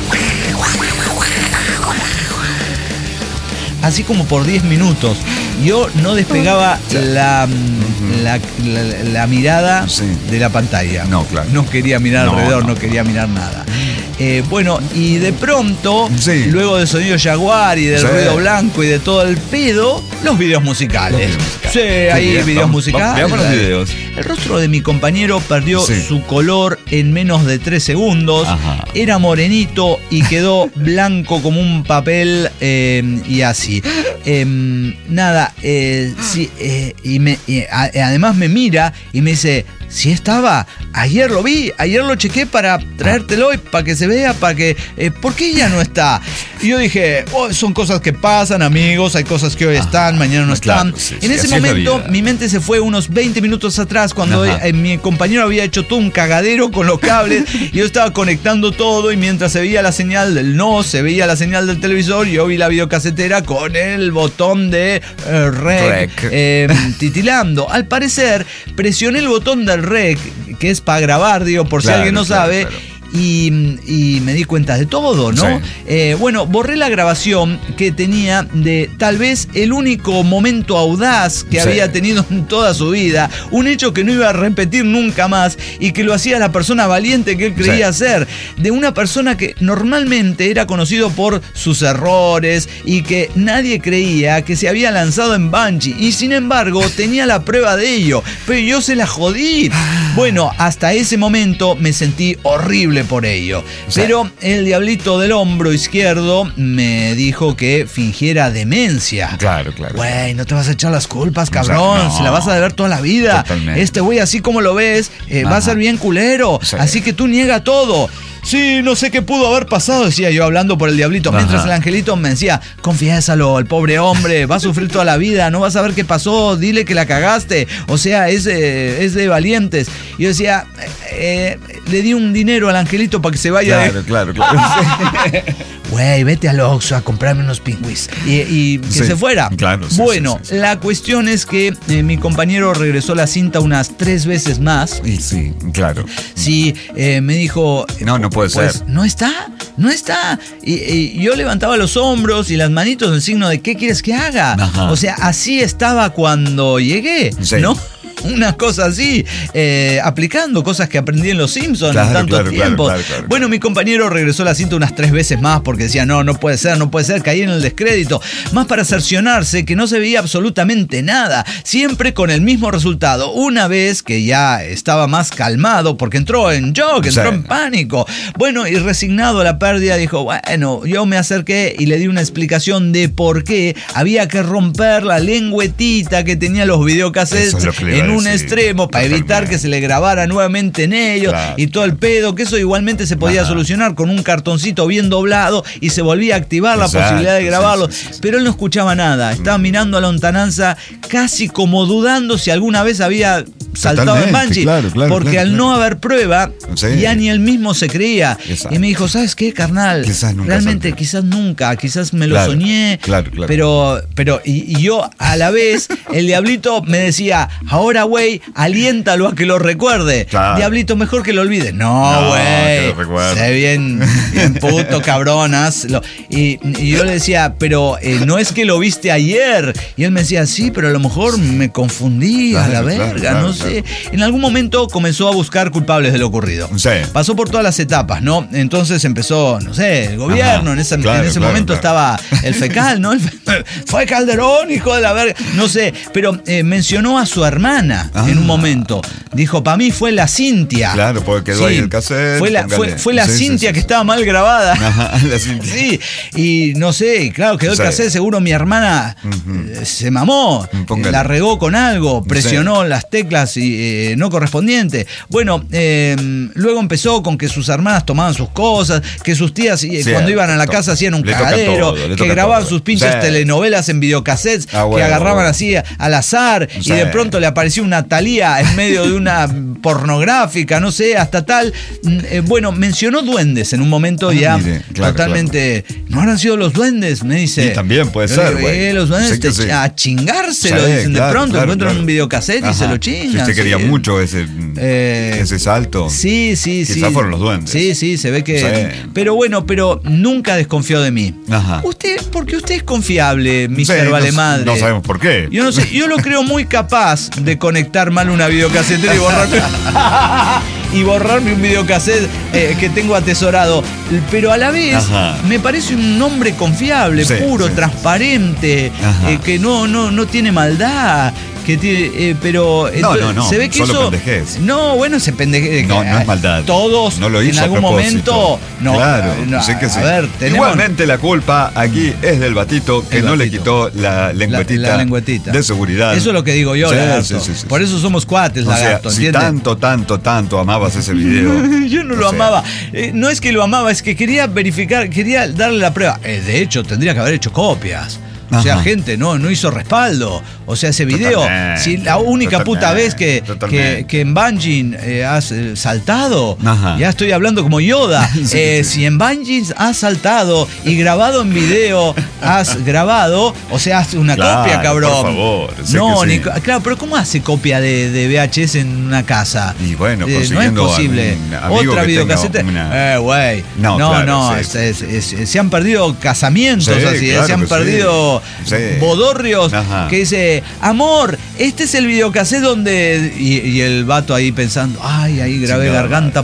Así como por diez minutos. Yo no despegaba la, la, la- la mirada Sí. de la pantalla. No, claro. No quería mirar No, alrededor, no, no. quería mirar nada. Eh, bueno, y de pronto, Sí. luego del sonido Jaguar y del Sí. ruido blanco y de todo el pedo, los videos musicales. Los videos musicales. Sí, Qué ahí bien, videos vamos, musicales. veamos los videos. El rostro de mi compañero perdió Sí. su color en menos de tres segundos. Ajá. Era morenito y quedó blanco como un papel eh, y así. Em, nada, eh, sí, eh, y, me, y a- además me mira y me dice, si estaba, ayer lo vi, ayer lo chequé para traértelo y para que se vea, para que, eh, ¿por qué ya no está? Y yo dije, oh, son cosas que pasan, amigos, hay cosas que hoy están, mañana no están. claro, sí, en sí, ese así es la momento vida. mi mente se fue unos veinte minutos atrás cuando Ajá. eh, mi compañero había hecho todo un cagadero con los cables y yo estaba conectando todo y mientras se veía la señal del no, se veía la señal del televisor, yo vi la videocasetera con el botón de eh, rec, Rec. eh, titilando. Al parecer, presioné el botón del rec, que es para grabar, digo, por si Claro, alguien no claro, sabe, claro. y, y me di cuenta de todo, ¿no? Sí. Eh, bueno, borré la grabación que tenía de tal vez el único momento audaz que Sí. había tenido en toda su vida, un hecho que no iba a repetir nunca más y que lo hacía la persona valiente que él creía Sí. ser, de una persona que normalmente era conocido por sus errores y que nadie creía que se había lanzado en bungee, y sin embargo tenía la prueba de ello, pero yo se la jodí. Bueno, hasta ese momento me sentí horrible por ello, Sí. pero el diablito del hombro izquierdo me dijo que fingiera demencia. Claro, claro. Güey, no te vas a echar las culpas, O sea, cabrón. no. Se la vas a deber toda la vida. Totalmente. Este güey, así como lo ves, eh, va a Ajá. ser bien culero. Sí. Así que tú niega todo. Sí, no sé qué pudo haber pasado, decía yo hablando por el diablito. Ajá. Mientras el angelito me decía, confiésalo, el pobre hombre, va a sufrir toda la vida, no vas a ver qué pasó, dile que la cagaste. O sea, es, eh, es de valientes. Y yo decía, eh, eh, le di un dinero al angelito para que se vaya de... Claro, claro, claro. Güey, vete al Oxxo a comprarme unos pingüis. Y, y que Sí, se fuera. claro, sí, bueno, sí, sí, sí. la cuestión es que eh, mi compañero regresó la cinta unas tres veces más. Y sí, claro. Sí, eh, me dijo... No, no puede pues, ser. no está, no está. Y, y yo levantaba los hombros y las manitos en signo de ¿qué quieres que haga? Ajá. O sea, así estaba cuando llegué, Sí. ¿no? Una cosa así, eh, aplicando cosas que aprendí en Los Simpsons Claro, en tanto claro, claro, tiempo. claro, claro, Bueno, mi compañero regresó la cinta unas tres veces más porque decía, no, no puede ser, no puede ser, caí en el descrédito. Más para cerciorarse que no se veía absolutamente nada, siempre con el mismo resultado. Una vez que ya estaba más calmado, porque entró en shock, entró Sí. en pánico. Bueno, y resignado a la pérdida, dijo, bueno, yo me acerqué y le di una explicación de por qué había que romper la lengüetita que tenía los videocassettes Eso es lo que le iba en a un decir. extremo para Totalmente. evitar que se le grabara nuevamente en ellos Claro, y todo el pedo, que eso igualmente se podía Ajá. solucionar con un cartoncito bien doblado y se volvía a activar la Exacto, posibilidad de sí, grabarlo. sí, sí, sí. Pero él no escuchaba nada, estaba mirando a la lontananza casi como dudando si alguna vez había saltado en Totalmente, bungee, claro, claro, porque claro, al claro. no haber prueba, Sí. ya ni él mismo se creía. Exacto. Y me dijo, ¿sabes qué, carnal? Quizás nunca Realmente, salté. quizás nunca, quizás me lo Claro, soñé, claro, claro. pero, pero y, y yo a la vez, el diablito me decía, ahora, güey, aliéntalo a que lo recuerde. Claro. Diablito, mejor que lo olvide. No, No, que güey. lo recuerde. Sé bien, bien puto, cabrón, hazlo. Y, y yo le decía, pero eh, no es que lo viste ayer. Y él me decía, sí, pero a lo mejor me confundí, a la Claro, verga, claro, claro, no sé. En algún momento comenzó a buscar culpables de lo ocurrido. Sí. Pasó por todas las etapas, ¿no? Entonces empezó, no sé, el gobierno, Ajá, en, esa- claro, en ese claro, momento claro. estaba el fecal, ¿no? El fe- fue Calderón, hijo de la verga. No sé, pero eh, mencionó a su hermana Ah. en un momento. Dijo, para mí fue la Cintia. Claro, porque quedó ahí el cassette, Fue la, póngale. fue, fue la Sí, sí, Cintia sí, que sí. estaba mal grabada. Ajá, la Cintia. Sí, y no sé, y claro, quedó el Sí. cassette, seguro mi hermana eh, se mamó, Póngale. la regó con algo, presionó las teclas y, eh, no correspondientes. Bueno, eh, luego empezó con que sus hermanas tomaban sus cosas, que sus tías eh, Sí, cuando iban a la to- casa hacían un le toca cagadero, todo, le que toca grababan todo. sus pinches Sí. telenovelas en videocassettes, Ah, que bueno, agarraban bueno. así al azar Sí. y de pronto le apareció una Thalía en medio de una pornográfica, no sé, hasta tal. Mm, eh, bueno, mencionó duendes en un momento Ah, ya mire, claro, totalmente. ¿No habrán sido los duendes? Me dice. Y también puede Yo ser, le digo, güey. eh, los duendes Sí que te- sí. a chingárselo, Sí, dicen claro, de pronto, claro, encuentran claro. un videocassette y Ajá. se lo Si chingan. usted quería sí. mucho ese, Eh, ese salto. Sí, sí, sí. Quizás fueron los duendes. Sí, sí, se ve que. Sí. Pero bueno, pero nunca desconfió de mí. Ajá. Usted, porque usted es confiable, Sí, mister no- Valemadre. No sabemos por qué. Yo no sé, yo lo creo muy capaz de conectar mal una videocasetera y borrarme, y borrarme un videocassette eh, que tengo atesorado. Pero a la vez Ajá. me parece un hombre confiable, Sí, puro, sí. transparente, Ajá. eh, que no, no, no tiene maldad. Que tiene, eh, pero No, no, no, se ve que solo eso. pendejez. No, bueno, se pendeje. No, no es maldad. Todos No lo en hizo a algún propósito. momento. No, claro, no, sí que sí. A ver, tenemos. Igualmente la culpa aquí es del batito que El no le batito. quitó la lengüetita, La- la lengüetita. de seguridad. Eso es lo que digo yo, Sí, lagarto. sí, sí, sí, Por sí. eso somos cuates, O sea, lagarto, si ¿entiendes? tanto, tanto, tanto amabas ese video. Yo no o lo sea, amaba. Eh, no es que lo amaba, es que quería verificar, quería darle la prueba. Eh, de hecho, tendría que haber hecho copias. O sea, Ajá. gente no, no hizo respaldo. O sea, ese video, Totalmente, si la única puta totalmente, vez que, totalmente. que, que en Bungie eh, has eh, saltado, Ajá. ya estoy hablando como Yoda, Sí, eh, sí. si en Bungie has saltado y grabado en video has grabado, o sea, haz una Claro, copia, cabrón. por favor, sé no, que ni, sí. co- claro, pero ¿cómo hace copia de, de V H S en una casa? Y bueno, Eh, no es consiguiendo posible. algún amigo Otra que videocaseta. tenga una- Eh, güey. No, No, claro, no, sí, es- es- es- se han perdido casamientos Sí, así, eh, claro se han que sí. perdido Sí. bodorrios Ajá. que dice, amor, este es el videocassette donde. Y, y el vato ahí pensando, ay, ahí grabé Chingada Garganta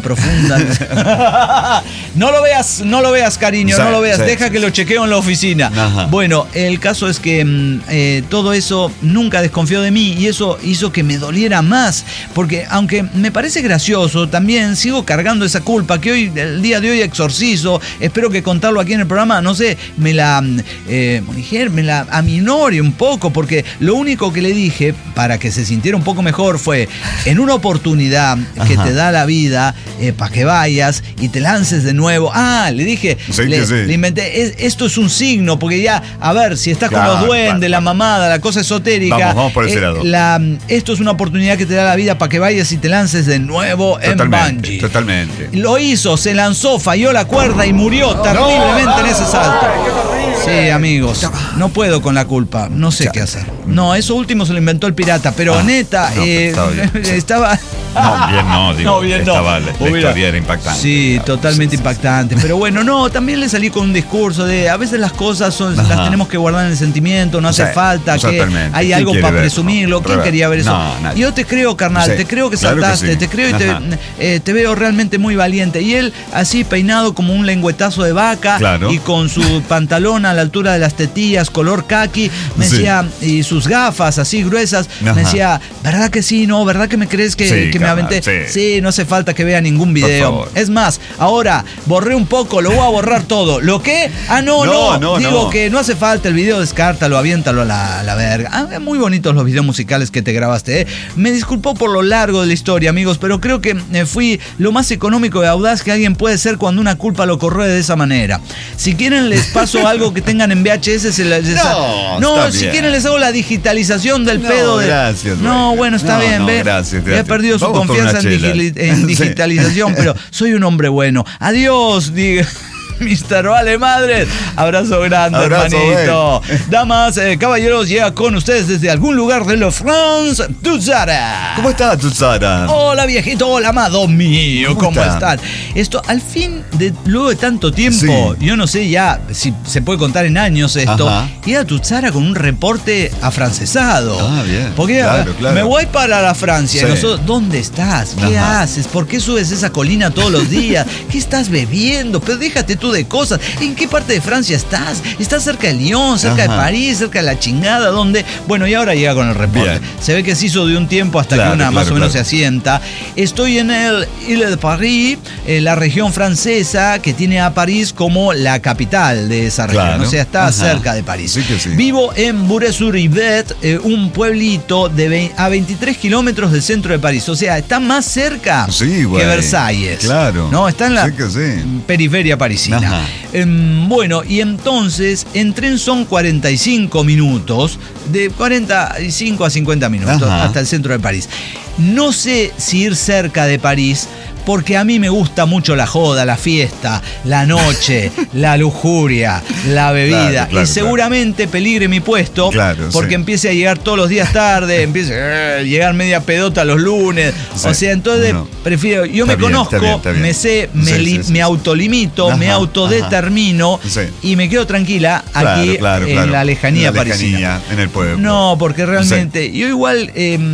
Profunda. No lo veas, no lo veas, cariño, Sí, no lo veas, sí, deja sí, que sí. lo chequeo en la oficina. Ajá. Bueno, el caso es que mm, eh, todo eso nunca desconfió de mí y eso hizo que me doliera más, porque aunque me parece gracioso, también sigo cargando esa culpa que hoy, el día de hoy, exorcizo. Espero que contarlo aquí en el programa, no sé, me la, eh, me la aminore un poco, porque lo único que le dije para que se sintiera un poco mejor fue, en una oportunidad que Ajá. te da la vida, eh, para que vayas y te lances de nuevo. Ah, le dije, Sí, le, que sí. le inventé, es- esto es un signo, porque ya, a ver, si estás con Claro, los duendes, claro, la claro. mamada, la cosa esotérica. Vamos, vamos por ese eh, lado. la- esto es una oportunidad que te da la vida para que vayas y te lances de nuevo en Totalmente, Bungie. totalmente. Lo hizo, se lanzó, falló la cuerda y murió terriblemente en ese salto. Sí, amigos, no puedo con la culpa, no sé qué hacer. No, eso último se lo inventó el pirata, pero Ah, neta, no, eh, estaba bien, sí. estaba... No, bien no, digo, No, bien no. estaba, la, la Hubiera- historia era impactante. Sí, claro. totalmente impactante. Pero bueno, no, también le salí con un discurso de a veces las cosas son, Ajá. las tenemos que guardar en el sentimiento, no hace Sí, falta que exactamente. hay ¿Quién algo quiere para ver presumirlo. eso? ¿Quién Pero- quería ver eso? No, nadie. Yo te creo, carnal, Sí, te creo que claro que saltaste, sí. te creo y te, Ajá. eh, te veo realmente muy valiente. Y él así peinado como un lengüetazo de vaca Claro. y con su pantalón a la altura de las tetillas, color kaki, me Sí. decía, y sus gafas así gruesas, Ajá. me decía, ¿verdad que sí? ¿No? ¿Verdad que me crees que, Sí, que me carnal, aventé? sí. Sí, no hace falta que vea ningún Por video. favor. Es más, ahora borré un poco, lo voy a borrar todo. ¿Lo qué? Ah, no, no. No, no, Digo no. que no hace falta el video, descártalo, aviéntalo a la, a la verga. Ah, muy bonitos los videos musicales que te grabaste, ¿eh? Me disculpo por lo largo de la historia, amigos, pero creo que eh, fui lo más económico y audaz que alguien puede ser cuando una culpa lo corroe de esa manera. Si quieren les paso algo que tengan en V H S, se les... No, no está si bien. quieren les hago la digitalización del No, pedo de... gracias, No, güey. bueno, está No, bien, no, ve. gracias, He gracias. perdido su Vamos por confianza una en, chela. digili- en Sí. digitalización, pero soy un hombre bueno. Adiós, diga. mister Vale Madres, abrazo grande, Abrazo, hermanito. Damas, eh, caballeros, llega con ustedes desde algún lugar de la France, Tuzara. ¿Cómo estás, Susana? Hola viejito, hola amado mío, ¿cómo, ¿Cómo está? están? Esto, al fin, de, luego de tanto tiempo, Sí. yo no sé ya si se puede contar en años esto, Ajá. ir a Tuzara con un reporte afrancesado. Ah, bien. Porque Claro, eh, claro. me voy para la Francia. Sí. Y nosotros, ¿dónde estás? ¿Qué Ajá. haces? ¿Por qué subes esa colina todos los días? ¿Qué estás bebiendo? Pero déjate tú de cosas. ¿En qué parte de Francia estás? ¿Estás cerca de Lyon, cerca Ajá. de París, cerca de la chingada? ¿Dónde? Bueno, y ahora llega con el reporte. Bien. Se ve que se hizo de un tiempo hasta Claro, que una claro, más o menos claro. se asienta. Estoy en el Ile de Paris, eh, la región francesa que tiene a París como la capital de esa región. Claro. O sea, está Ajá. cerca de París. Sí que sí. Vivo en Bourg-sur-Yvette, eh, un pueblito de veinte a veintitrés kilómetros del centro de París. O sea, está más cerca Sí, güey. que Versalles. Claro. No, está en la Sí que sí. periferia parisina. Ajá. Em, bueno, y entonces en tren son cuarenta y cinco minutos, de cuarenta y cinco a cincuenta minutos Ajá. hasta el centro de París. No sé si ir cerca de París, porque a mí me gusta mucho la joda, la fiesta, la noche, la lujuria, la bebida. Claro, claro, y seguramente peligre mi puesto, Claro, porque sí. empiece a llegar todos los días tarde, empiece a llegar media pedota los lunes. Sí, O sea, entonces no. prefiero, yo Está me bien, conozco, está bien, está bien. me sé, me, Sí, li- sí, sí, me sí. autolimito, Ajá, me autodetermino Sí. y me quedo tranquila Claro, aquí claro, en claro. la lejanía En la parisina. lejanía, en el pueblo. No, porque realmente yo igual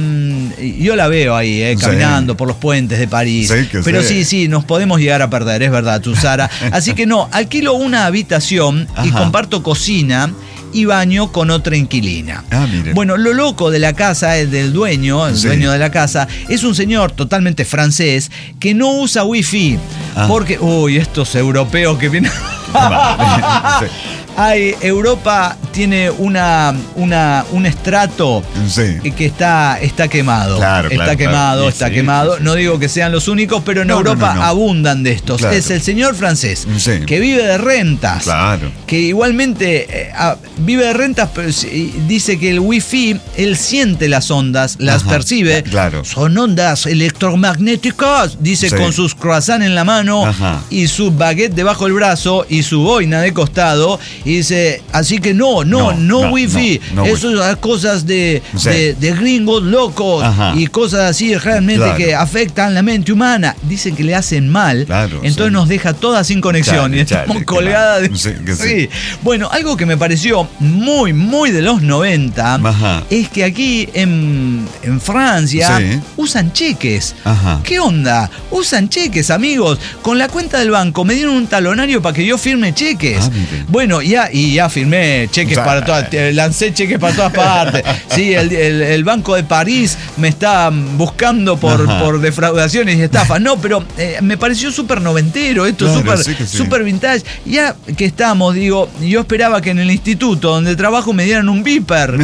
eh, yo la veo ahí, eh, Sí. caminando por los puentes de París. Sí, que Pero sí, sí. sí, nos podemos llegar a perder, es verdad, Tuzara. Así que no, alquilo una habitación y Ajá. comparto cocina y baño con otra inquilina. Ah, mire. Bueno, lo loco de la casa, el del dueño, el Sí. dueño de la casa, es un señor totalmente francés que no usa wifi. Ah. Porque, uy, estos europeos que vienen. Vale, sí. Ay, Europa tiene una, una, un estrato Sí. que está, está quemado. Claro, está claro, quemado, claro. está Sí, quemado. sí, sí. No digo que sean los únicos, pero en No, no, Europa no, no. abundan de estos. Claro. Es el señor francés Sí. que vive de rentas. Claro. Que igualmente eh, ah, vive de rentas, pero sí, dice que el wifi, él siente las ondas, las Ajá, percibe. claro. Son ondas electromagnéticas, dice Sí. con sus croissants en la mano Ajá. y su baguette debajo del brazo y su boina de costado. Y dice, así que no, no, no, No, no, wifi. no, no Eso es cosas de, Sí. de, de gringos locos Ajá. y cosas así realmente Claro. que afectan la mente humana. Dicen que le hacen mal. Claro, entonces sí. nos deja todas sin conexión Chale, y estamos chale, qué colgadas de. mal. Sí, que sí. Sí. Bueno, algo que me pareció muy, muy de los noventa Ajá. es que aquí en, en Francia Sí. usan cheques. Ajá. ¿Qué onda? Usan cheques, amigos. Con la cuenta del banco me dieron un talonario para que yo firme cheques. Ah, mire. Bueno, ya, y ya firmé cheques O sea, para todas, eh, lancé cheques para todas partes. Sí, el, el- el Banco de París me está buscando por, Ajá. por defraudaciones y estafas. No, pero eh, me pareció súper noventero, esto Claro, súper sí que sí. súper vintage. Ya que estamos, digo, yo esperaba que en el instituto donde trabajo me dieran un beeper.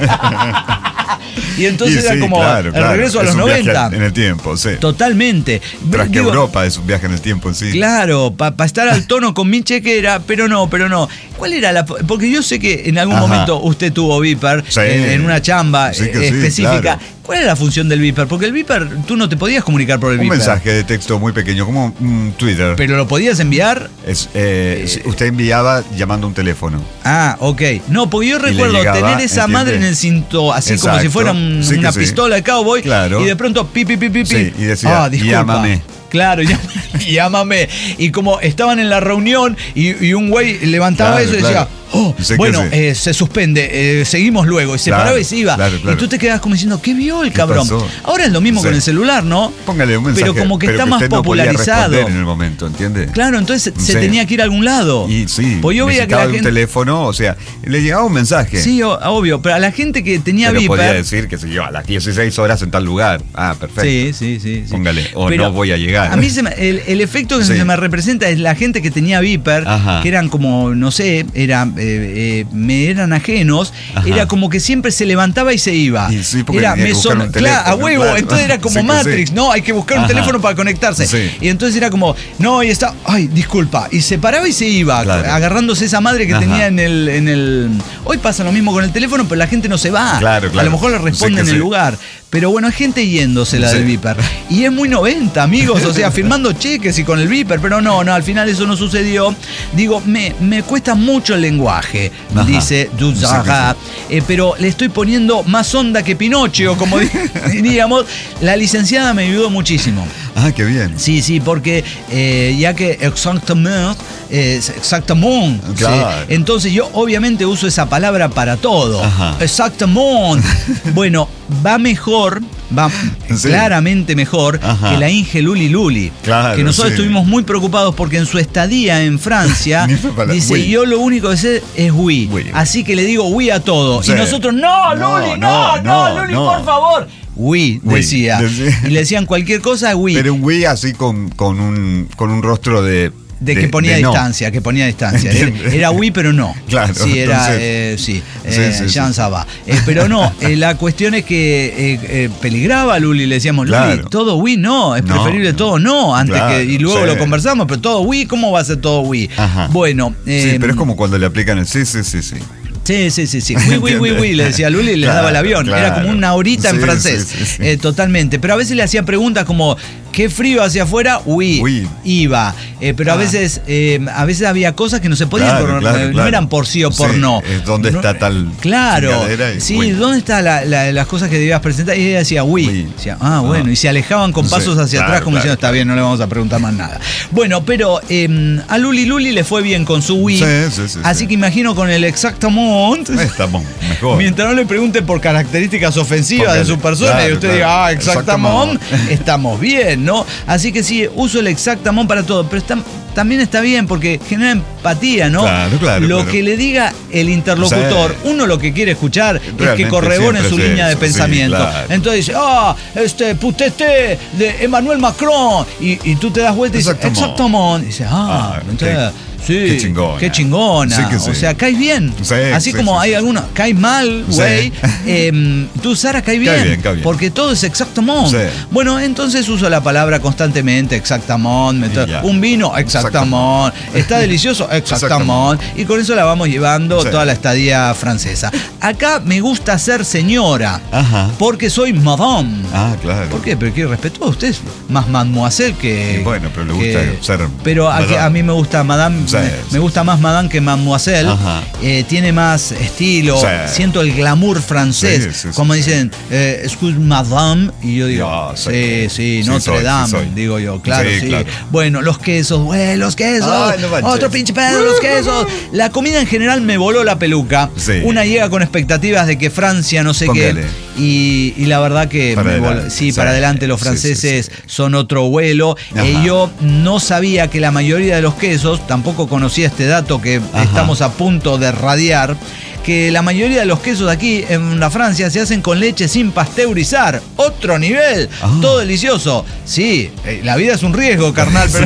Y entonces Y era sí, como claro, el claro. regreso a Es los un viaje noventa. en el tiempo, sí. Totalmente. Tras que Digo, Europa es un viaje en el tiempo en sí. Claro, para estar al tono con mi chequera, pero no, pero no. ¿Cuál era la...? Porque yo sé que en algún Ajá. momento usted tuvo Viper Sí. en, en una chamba Sí que eh, sí, específica. claro. ¿Cuál era la función del Viper? Porque el Viper, tú no te podías comunicar por el Un Viper. mensaje de texto muy pequeño, como un Twitter. Pero lo podías enviar. Es, eh, si usted enviaba llamando a un teléfono. Ah, ok. No, porque yo le recuerdo llegaba, tener esa ¿entiende? madre en el cinto, así como si Exacto. fuera un- Sí que una sí. pistola de cowboy. Claro. Y de pronto, pi, pi, pi, pi, pi. Sí, y decía, ah, disculpa. llámame. Claro, llámame, llámame. Y como estaban en la reunión y, y un güey levantaba Claro, eso y claro. decía, oh, Sé que bueno, sí. eh, se suspende, eh, seguimos luego. Y se Claro, paraba y se iba. claro, claro. Y tú te quedabas como diciendo, ¿qué vio el ¿Qué cabrón? pasó? Ahora es lo mismo Sí. con el celular, ¿no? Póngale un mensaje. Pero como que está más usted no podía popularizado. responder en el momento, ¿entiende? Claro, entonces se Sí. tenía que ir a algún lado. Y sí, Pues yo veía que necesitaba la de un gente. teléfono, o sea, le llegaba un mensaje. Sí, o- obvio, pero a la gente que tenía Pero podía Viper. decir que se lleva a las dieciséis horas en tal lugar. Ah, perfecto. Sí, sí, sí, sí. Póngale, o Pero no voy a llegar. A mí se me- el, el efecto que Sí. se me representa es la gente que tenía Viper, Ajá. que eran como, no sé, era, eh, eh, me eran ajenos, Ajá. era como que siempre se levantaba y se iba. Y sí, porque era, tenía que buscar un claro, a teléfono, huevo, claro. entonces era como Sí que Matrix, sí. ¿no? Hay que buscar un Ajá. teléfono para conectarse. Sí. Y entonces era como, no, y está, ay, disculpa, y se paraba y se iba, Claro. agarrándose esa madre que Ajá. tenía en el, en el... Hoy pasa lo mismo con el teléfono, pero la gente no se va. Claro, A claro. lo mejor le responden Sí que en el sí. lugar. Pero bueno, hay gente yéndose la Sí. del Viper. Y es muy noventa, amigos. O sea, firmando cheques y con el Viper. Pero no, no, al final eso no sucedió. Digo, me, me cuesta mucho el lenguaje, Ajá. dice Duzara. Eh, pero le estoy poniendo más onda que Pinocho, como diríamos. La licenciada me ayudó muchísimo. Ah, qué bien. Sí, sí, porque eh, ya que exactamente, eh, exactamente, Claro. sí. Entonces yo obviamente uso esa palabra para todo. Ajá. Exactamente. Bueno, va mejor, va Sí. claramente mejor Ajá. que la Inge Luli Luli. Claro, que nosotros sí. estuvimos muy preocupados porque en su estadía en Francia Ni fue para- dice, oui. yo lo único que sé es oui. Oui. Así que le digo oui a todo. Sí. Y nosotros, no, No, Luli, no, no, no, Luli, no. por favor. Oui, Oui, decía. decía. Y le decían cualquier cosa, oui. Pero un Wii así con, con, un, con un rostro de. De que ponía de no. distancia, que ponía distancia. Era, Entiende. era oui, pero no. Claro, Sí, era, entonces- eh, sí, Sí, eh, sí, Jean sí. Saba. Eh, pero no, eh, la cuestión es que eh, eh, peligraba a Luli, le decíamos, Luli, Claro. todo oui no, es No, preferible no. todo no, antes Claro, que, y luego sí. lo conversamos, pero todo oui, ¿cómo va a ser todo oui? Ajá. Bueno, eh, Sí, pero es como cuando le aplican el sí, sí, sí, sí. Sí, sí, sí, sí. Oui, oui, oui, oui, le decía a Luli y le Claro, daba el avión. Era claro. como una horita en Sí, francés. sí, sí, sí. Eh, totalmente. Pero a veces le hacía preguntas como, ¿qué frío hacia afuera? Oui. Oui. Iba. Eh, pero a Ah. veces eh, a veces había cosas que no se podían, Claro, por- claro, no claro. eran por sí o por Sí, no. es dónde No- está tal Claro. chingadera y Sí, oui. ¿dónde están la, la- las cosas que debías presentar? Y ella decía, oui. Oui. Decía, ah, bueno. Ah. Y se alejaban con Sí, pasos hacia claro, atrás como claro, diciendo, está claro. bien, no le vamos a preguntar más nada. Bueno, pero eh, a Luli Luli le fue bien con su oui. Sí, sí, sí, así sí. que imagino con el exactamente. Estamos mejor. Mientras no le pregunten por características ofensivas Póngale, de su persona claro, y usted claro. diga, ah, exactamón, Exactamón. estamos bien, ¿no? Así que sí, uso el exactamón para todo, pero está- también está bien porque genera empatía, ¿no? Claro, claro, Lo claro. que le diga el interlocutor, Sí. uno lo que quiere escuchar es que Realmente corroboren siempre su es línea de eso, sí, pensamiento. claro. Entonces dice, ah, este putete de Emmanuel Macron, y, y tú te das vuelta y dices, Exactamón. exactamón. Y dice, ah, Ah, entonces, ok. Sí, qué chingona. Qué chingona. Sí que sí. O sea, caes bien. Sí, Así sí, como sí, hay sí. algunos, caes mal, güey. Sí. Eh, tú, Sara, caes bien. Cae bien, cae bien. Porque todo es exactamente. Sí. Bueno, entonces uso la palabra constantemente, exactamente. Y ya. Un vino, exactamente. Está delicioso, exactamente. Y con eso la vamos llevando Sí. toda la estadía francesa. Acá me gusta ser señora. Ajá. Porque soy madame. Ah, claro. ¿Por qué? Pero qué respeto a usted es más mademoiselle que. Y bueno, pero le gusta que- ser Pero a, madame. a mí me gusta madame. Sí, me, sí. me gusta más madame que mademoiselle. Ajá. Eh, tiene más estilo. Sí. Siento el glamour francés. Sí, sí, sí, como sí. dicen, eh, excuse madame. Y yo digo, Ya, sí, sí. sí, Sí Notre soy, sí Dame. soy. Digo yo, claro, sí. Sí, claro. Bueno, los quesos, güey, los quesos. Ay, no manches. Otro pinche pedo, los quesos. La comida en general me voló la peluca. Sí. Una llega con expectativas de que Francia, no sé Póngale. qué. Y, y la verdad que Para me voló- adelante. sí, Sí, para adelante los sí, franceses sí, sí. son otro vuelo. Ajá. Eh, yo no sabía que la mayoría de los quesos, tampoco conocía este dato que Ajá. estamos a punto de radiar, que la mayoría de los quesos aquí en la Francia se hacen con leche sin pasteurizar. Otro nivel. Ah. Todo delicioso. Sí, eh, la vida es un riesgo, carnal, pero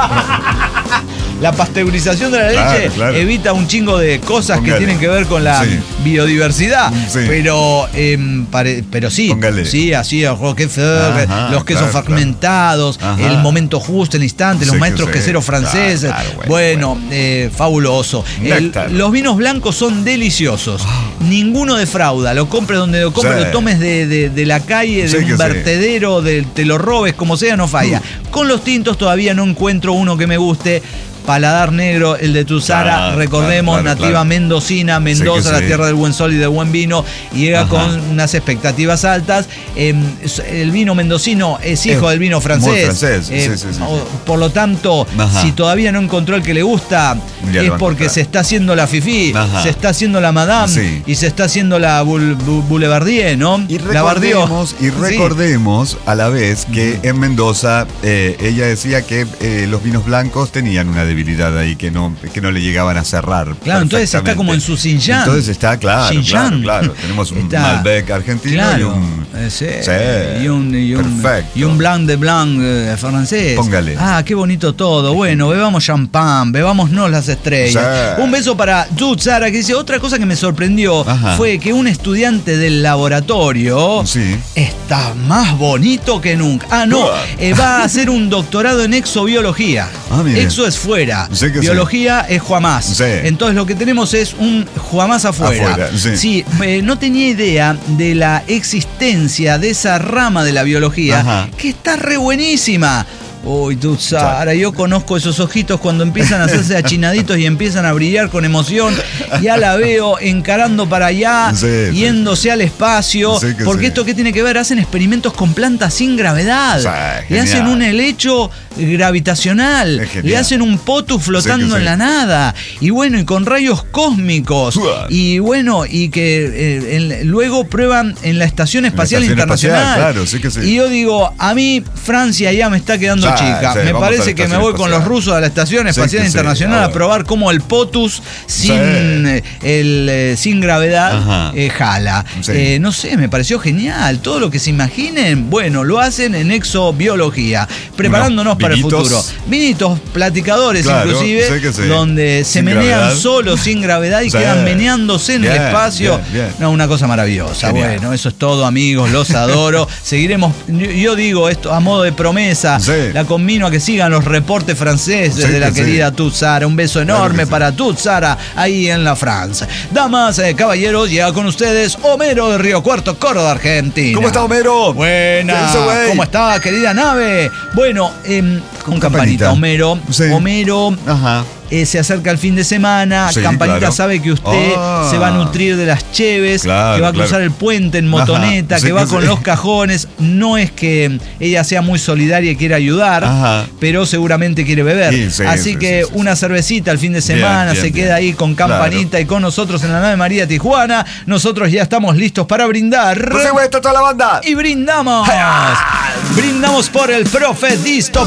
la pasteurización de la Claro, leche claro. evita un chingo de cosas Póngale. que tienen que ver con la Sí. biodiversidad. Sí. Pero, em, pare- pero sí, Póngale. sí, así, Roquefort, Ajá, los quesos claro, fermentados, claro. el Ajá. momento justo, el instante, los Sí, que maestros sí. queseros franceses. Claro, claro, bueno, bueno, eh, fabuloso. El- Néctar. los vinos blancos son deliciosos. Ninguno defrauda. Lo compres donde lo compres, Sí. lo tomes de, de- de la calle, de Sí, que un sí. vertedero, de- te lo robes, como sea, no falla. Con los tintos todavía no encuentro uno que me guste. Paladar negro, el de Tusara, Claro, recordemos, claro, claro, nativa claro. mendocina, Mendoza, Sí que la sí. tierra del buen sol y del buen vino, y llega Ajá. con unas expectativas altas. Eh, el vino mendocino es hijo Es del vino francés. muy francés, Eh, sí, sí, sí, o- sí. Por lo tanto, Ajá. si todavía no encontró el que le gusta, Ya es lo va a porque encontrar. se está haciendo la fifí, Ajá. se está haciendo la madame Sí. y se está haciendo la boul- bu- boulevardier, ¿no? Y la bardeó. recordemos, y Sí. recordemos a la vez que en Mendoza eh, ella decía que eh, los vinos blancos tenían una debilidad ahí, que no, que no le llegaban a cerrar. Claro, entonces está como en su Xinjiang. Entonces está, claro, Xinjiang. claro, claro. Tenemos un Está- Malbec argentino Claro, y un... eh, sí, Sí, y un, y un, perfecto. y un Blanc de Blanc eh, francés. Póngale. Ah, qué bonito todo. Bueno, bebamos champán, bebámonos las estrellas. Sí. Un beso para Dud Sara, que dice, otra cosa que me sorprendió Ajá. fue que un estudiante del laboratorio Sí. está más bonito que nunca. Ah, no, Uah. eh, va a hacer un doctorado en exobiología. Ah, mire. Exo es fuera, Sí que sí. biología es Juamás. Sí. Entonces lo que tenemos es un Juamás afuera. Afuera, sí. Sí, eh, no tenía idea de la existencia de esa rama de la biología Ajá. que está re buenísima. Uy, tú, Sara, yo conozco esos ojitos cuando empiezan a hacerse achinaditos y empiezan a brillar con emoción. Ya la veo encarando para allá, Sí, sí. yéndose al espacio. Sí que porque sí. esto que tiene que ver, hacen experimentos con plantas sin gravedad. Sí, Le genial. hacen un helecho gravitacional. Es genial. Le hacen un potus flotando Sí que sí. en la nada. Y bueno, y con rayos cósmicos. Uah. Y bueno, y que eh, en- luego prueban en la Estación Espacial Estación Internacional. Espacial, claro, sí que sí. Y yo digo, a mí Francia ya me está quedando Sí, chica. sí, me vamos a parece la que me Estación voy con Espacial. los rusos a la Estación Sí Espacial que sí, Internacional a ahora. probar cómo el potus sin, Sí. eh, el, eh, sin gravedad Ajá. eh, jala. Sí. Eh, no sé, me pareció genial. Todo lo que se imaginen, bueno, lo hacen en exobiología, preparándonos Unos para el vinitos. futuro. Vinitos, platicadores Claro, inclusive, sé que sí. donde se Sin menean gravedad. solos sin gravedad y Sí. quedan meneándose en el Bien, espacio. bien, bien. No, una cosa maravillosa. Genial. Bueno, eso es todo, amigos, los adoro. Seguiremos, yo digo esto a modo de promesa, Sí. la conmino a que sigan los reportes franceses Sí de la que querida sí. Tut Sara. Un beso Claro enorme que sí. para Tut Sara, ahí en la France. Damas, eh, caballeros, llega con ustedes Homero de Río Cuarto, Córdoba, Argentina. ¿Cómo está Homero? Buena. ¿Qué dice, güey? ¿Cómo está, querida nave? Bueno, em, con campanita, campanita. Homero. Sí. Homero. Ajá. Eh, se acerca el fin de semana, Sí, Campanita claro. sabe que usted Ah. se va a nutrir de las cheves, Claro, que va a cruzar claro. el puente en motoneta, Ajá, sí que va que con sí. los cajones. No es que ella sea muy solidaria y quiera ayudar, Ajá. pero seguramente quiere beber. Sí, sí, Así sí, que sí, sí, una cervecita al fin de semana, bien, se bien. queda ahí con Campanita Claro. y con nosotros en la nave María Tijuana. Nosotros ya estamos listos para brindar. José, güey, está toda la banda. Y brindamos. Brindamos por el profe Distopías, por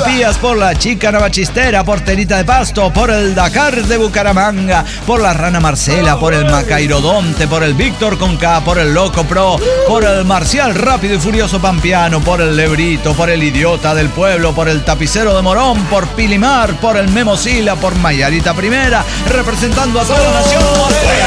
por la Chica Navachistera, por Terita de Pasto, por el Dakar de Bucaramanga, por la Rana Marcela, por el Macairodonte, por el Víctor Conca, por el Loco Pro, por el Marcial Rápido y Furioso Pampeano, por el Lebrito, por el Idiota del Pueblo, por el Tapicero de Morón, por Pilimar, por el Memosila, por Mayarita Primera, representando a toda la nación morena.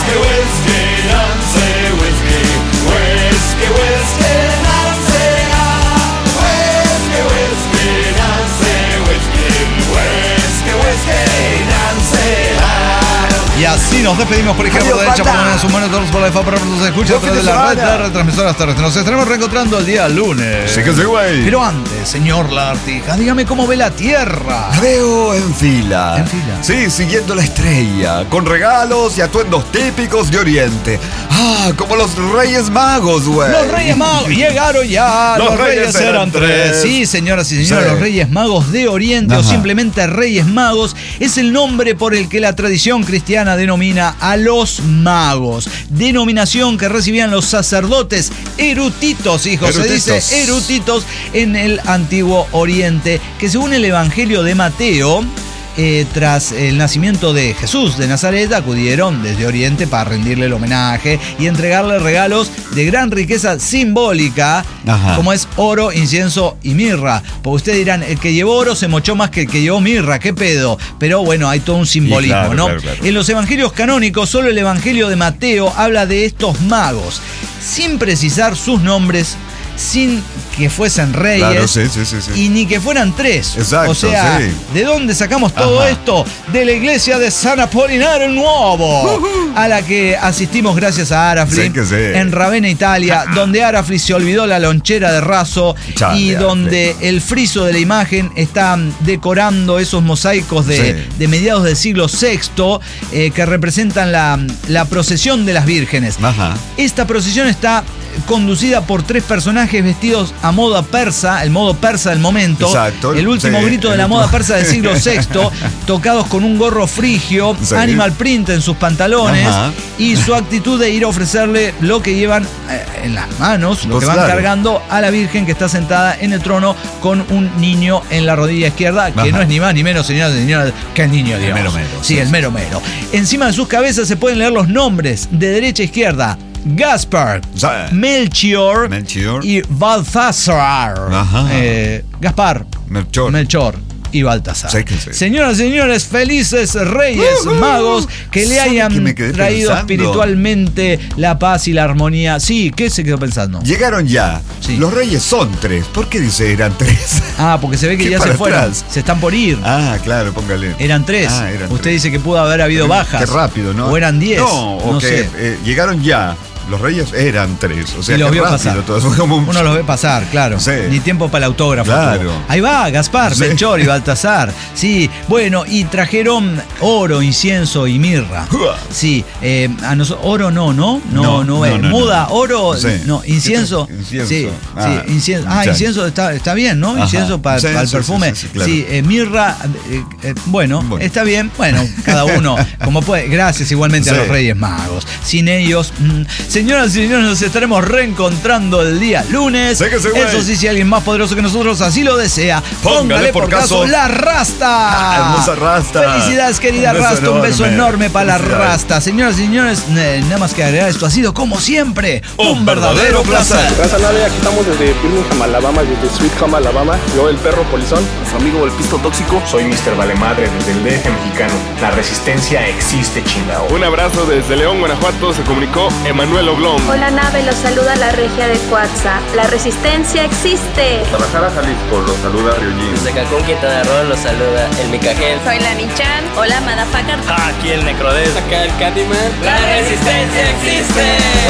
Y así nos despedimos por izquierda, por derecha, por la derecha, por la todos por la F A, por se escucha a través de la red de retransmisoras terrestres. Nos estaremos reencontrando el día lunes. Sí que sí, güey. Pero antes, señor Lagartija, dígame cómo ve la Tierra. La veo en fila. ¿En fila? Sí, siguiendo la estrella, con regalos y atuendos típicos de Oriente. Ah, como los Reyes Magos, güey. Los Reyes Magos llegaron ya. Los Los, Reyes Reyes, eran eran tres. tres. Sí, señoras y señores, Sí. los Reyes Magos de Oriente, Ajá. o simplemente Reyes Magos, es el nombre por el que la tradición cristiana denomina a los magos. Denominación que recibían los sacerdotes eruditos, hijos, se Eruditos. dice eruditos en el Antiguo Oriente, que según el Evangelio de Mateo, Eh, tras el nacimiento de Jesús de Nazaret, acudieron desde Oriente para rendirle el homenaje y entregarle regalos de gran riqueza simbólica, Ajá. como es oro, incienso y mirra. Porque ustedes dirán, el que llevó oro se mochó más que el que llevó mirra, ¿qué pedo? Pero bueno, hay todo un simbolismo, claro, ¿no? claro, claro. En los evangelios canónicos, solo el evangelio de Mateo habla de estos magos, sin precisar sus nombres, sin que fuesen reyes, Claro, sí, sí, sí, sí. y ni que fueran tres. Exacto, o sea, sí. ¿de dónde sacamos todo Ajá. esto? De la iglesia de San Apolinar el Nuovo, uh-huh. a la que asistimos gracias a Arafli, Sí que sí. en Ravenna, Italia, donde Arafli se olvidó la lonchera de raso Chale, y Arafli. donde el friso de la imagen está decorando esos mosaicos de, Sí. de mediados del siglo sexto eh, que representan la, la procesión de las vírgenes. Ajá. Esta procesión está conducida por tres personajes vestidos a moda persa, el modo persa del momento. Exacto. El último Sí, grito de el la último. moda persa del siglo sexto, tocados con un gorro frigio, Sí. animal print en sus pantalones, Ajá. y su actitud de ir a ofrecerle lo que llevan eh, en las manos, lo Pues que van claro. cargando a la Virgen que está sentada en el trono con un niño en la rodilla izquierda, que Ajá. no es ni más ni menos, señoras y señores, que el niño Dios. mero mero, Sí, sí, el sí. mero mero. Encima de sus cabezas se pueden leer los nombres de derecha a izquierda: Gaspar, Sí. Melchior, Melchior. y Balthasar. Ajá. Eh, Gaspar, Melchor. Melchor y Baltasar. Sí que sí. Señoras y señores, felices Reyes Uh-huh. Magos que le ¿Sabe hayan que me quedé traído pensando? espiritualmente la paz y la armonía. Sí, ¿qué se quedó pensando? Llegaron ya. Sí. Los Reyes son tres. ¿Por qué dice eran tres? Ah, porque se ve que ¿Qué ya se para fueron. atrás? Se están por ir. Ah, claro, póngale. Eran tres. Ah, eran Usted tres. dice que pudo haber habido bajas. Qué rápido, ¿no? O eran diez. No, o no que sé. eh, llegaron ya. Los Reyes eran tres. O sea, Y los qué vio rápido pasar. todo. Fue como un- Uno los ve pasar, claro. Sí. Ni tiempo para el autógrafo. Claro. tuvo. Ahí va, Gaspar, Sí. Melchor y Baltasar. Sí, bueno, y trajeron oro, incienso y mirra. Uah. Sí, eh, a noso- oro no, ¿no? No, No, no, no, es. no, Muda, no. oro, Sí. no, incienso. ¿Qué tal? Incienso. Sí, Ah, sí, incienso. Ah, ya. incienso está, está bien, ¿no? Ajá. Incienso para Sí, el sí, perfume. sí, sí, claro. eh, mirra, eh, eh, bueno, Bueno. está bien. Bueno, cada uno como puede. Gracias igualmente a Sí. los Reyes Magos. Sin ellos, mm, señoras y señores, nos estaremos reencontrando el día lunes. Sí que sí, güey. Eso sí, si alguien más poderoso que nosotros así lo desea, Póngale póngale por por caso caso la Rasta. Ah, hermosa Rasta. Felicidades, querida Un beso Rasta. Un beso enorme. enorme para la Felicidades. Rasta. Señoras y señores, eh, nada más que agregar, esto ha sido como siempre Un verdadero placer. Raza Nave, aquí estamos desde Birmingham, Alabama, desde Sweet Home, Alabama. Yo, el perro polizón. Su amigo el pisto tóxico. Soy mister Valemadre desde el D F mexicano. La resistencia existe, chingao. Un abrazo desde León, Guanajuato. Se comunicó Emanuel Oblón. Hola nave, los saluda la regia de Cuatza. La resistencia existe. Guadalajara, Jalisco, los saluda Ryujin. Desde Cancún, Quintana Roo, los saluda el Micajel. Soy la Nichan. Hola Madafacar. Aquí el Necrodes. Acá el Candyman. La resistencia existe.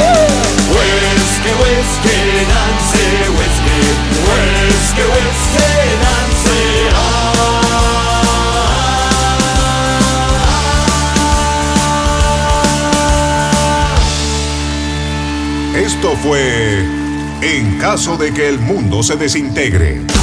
Whiskey, whiskey, Nancy, whiskey, whiskey, whiskey, Nancy. Esto fue En caso de que el mundo se desintegre.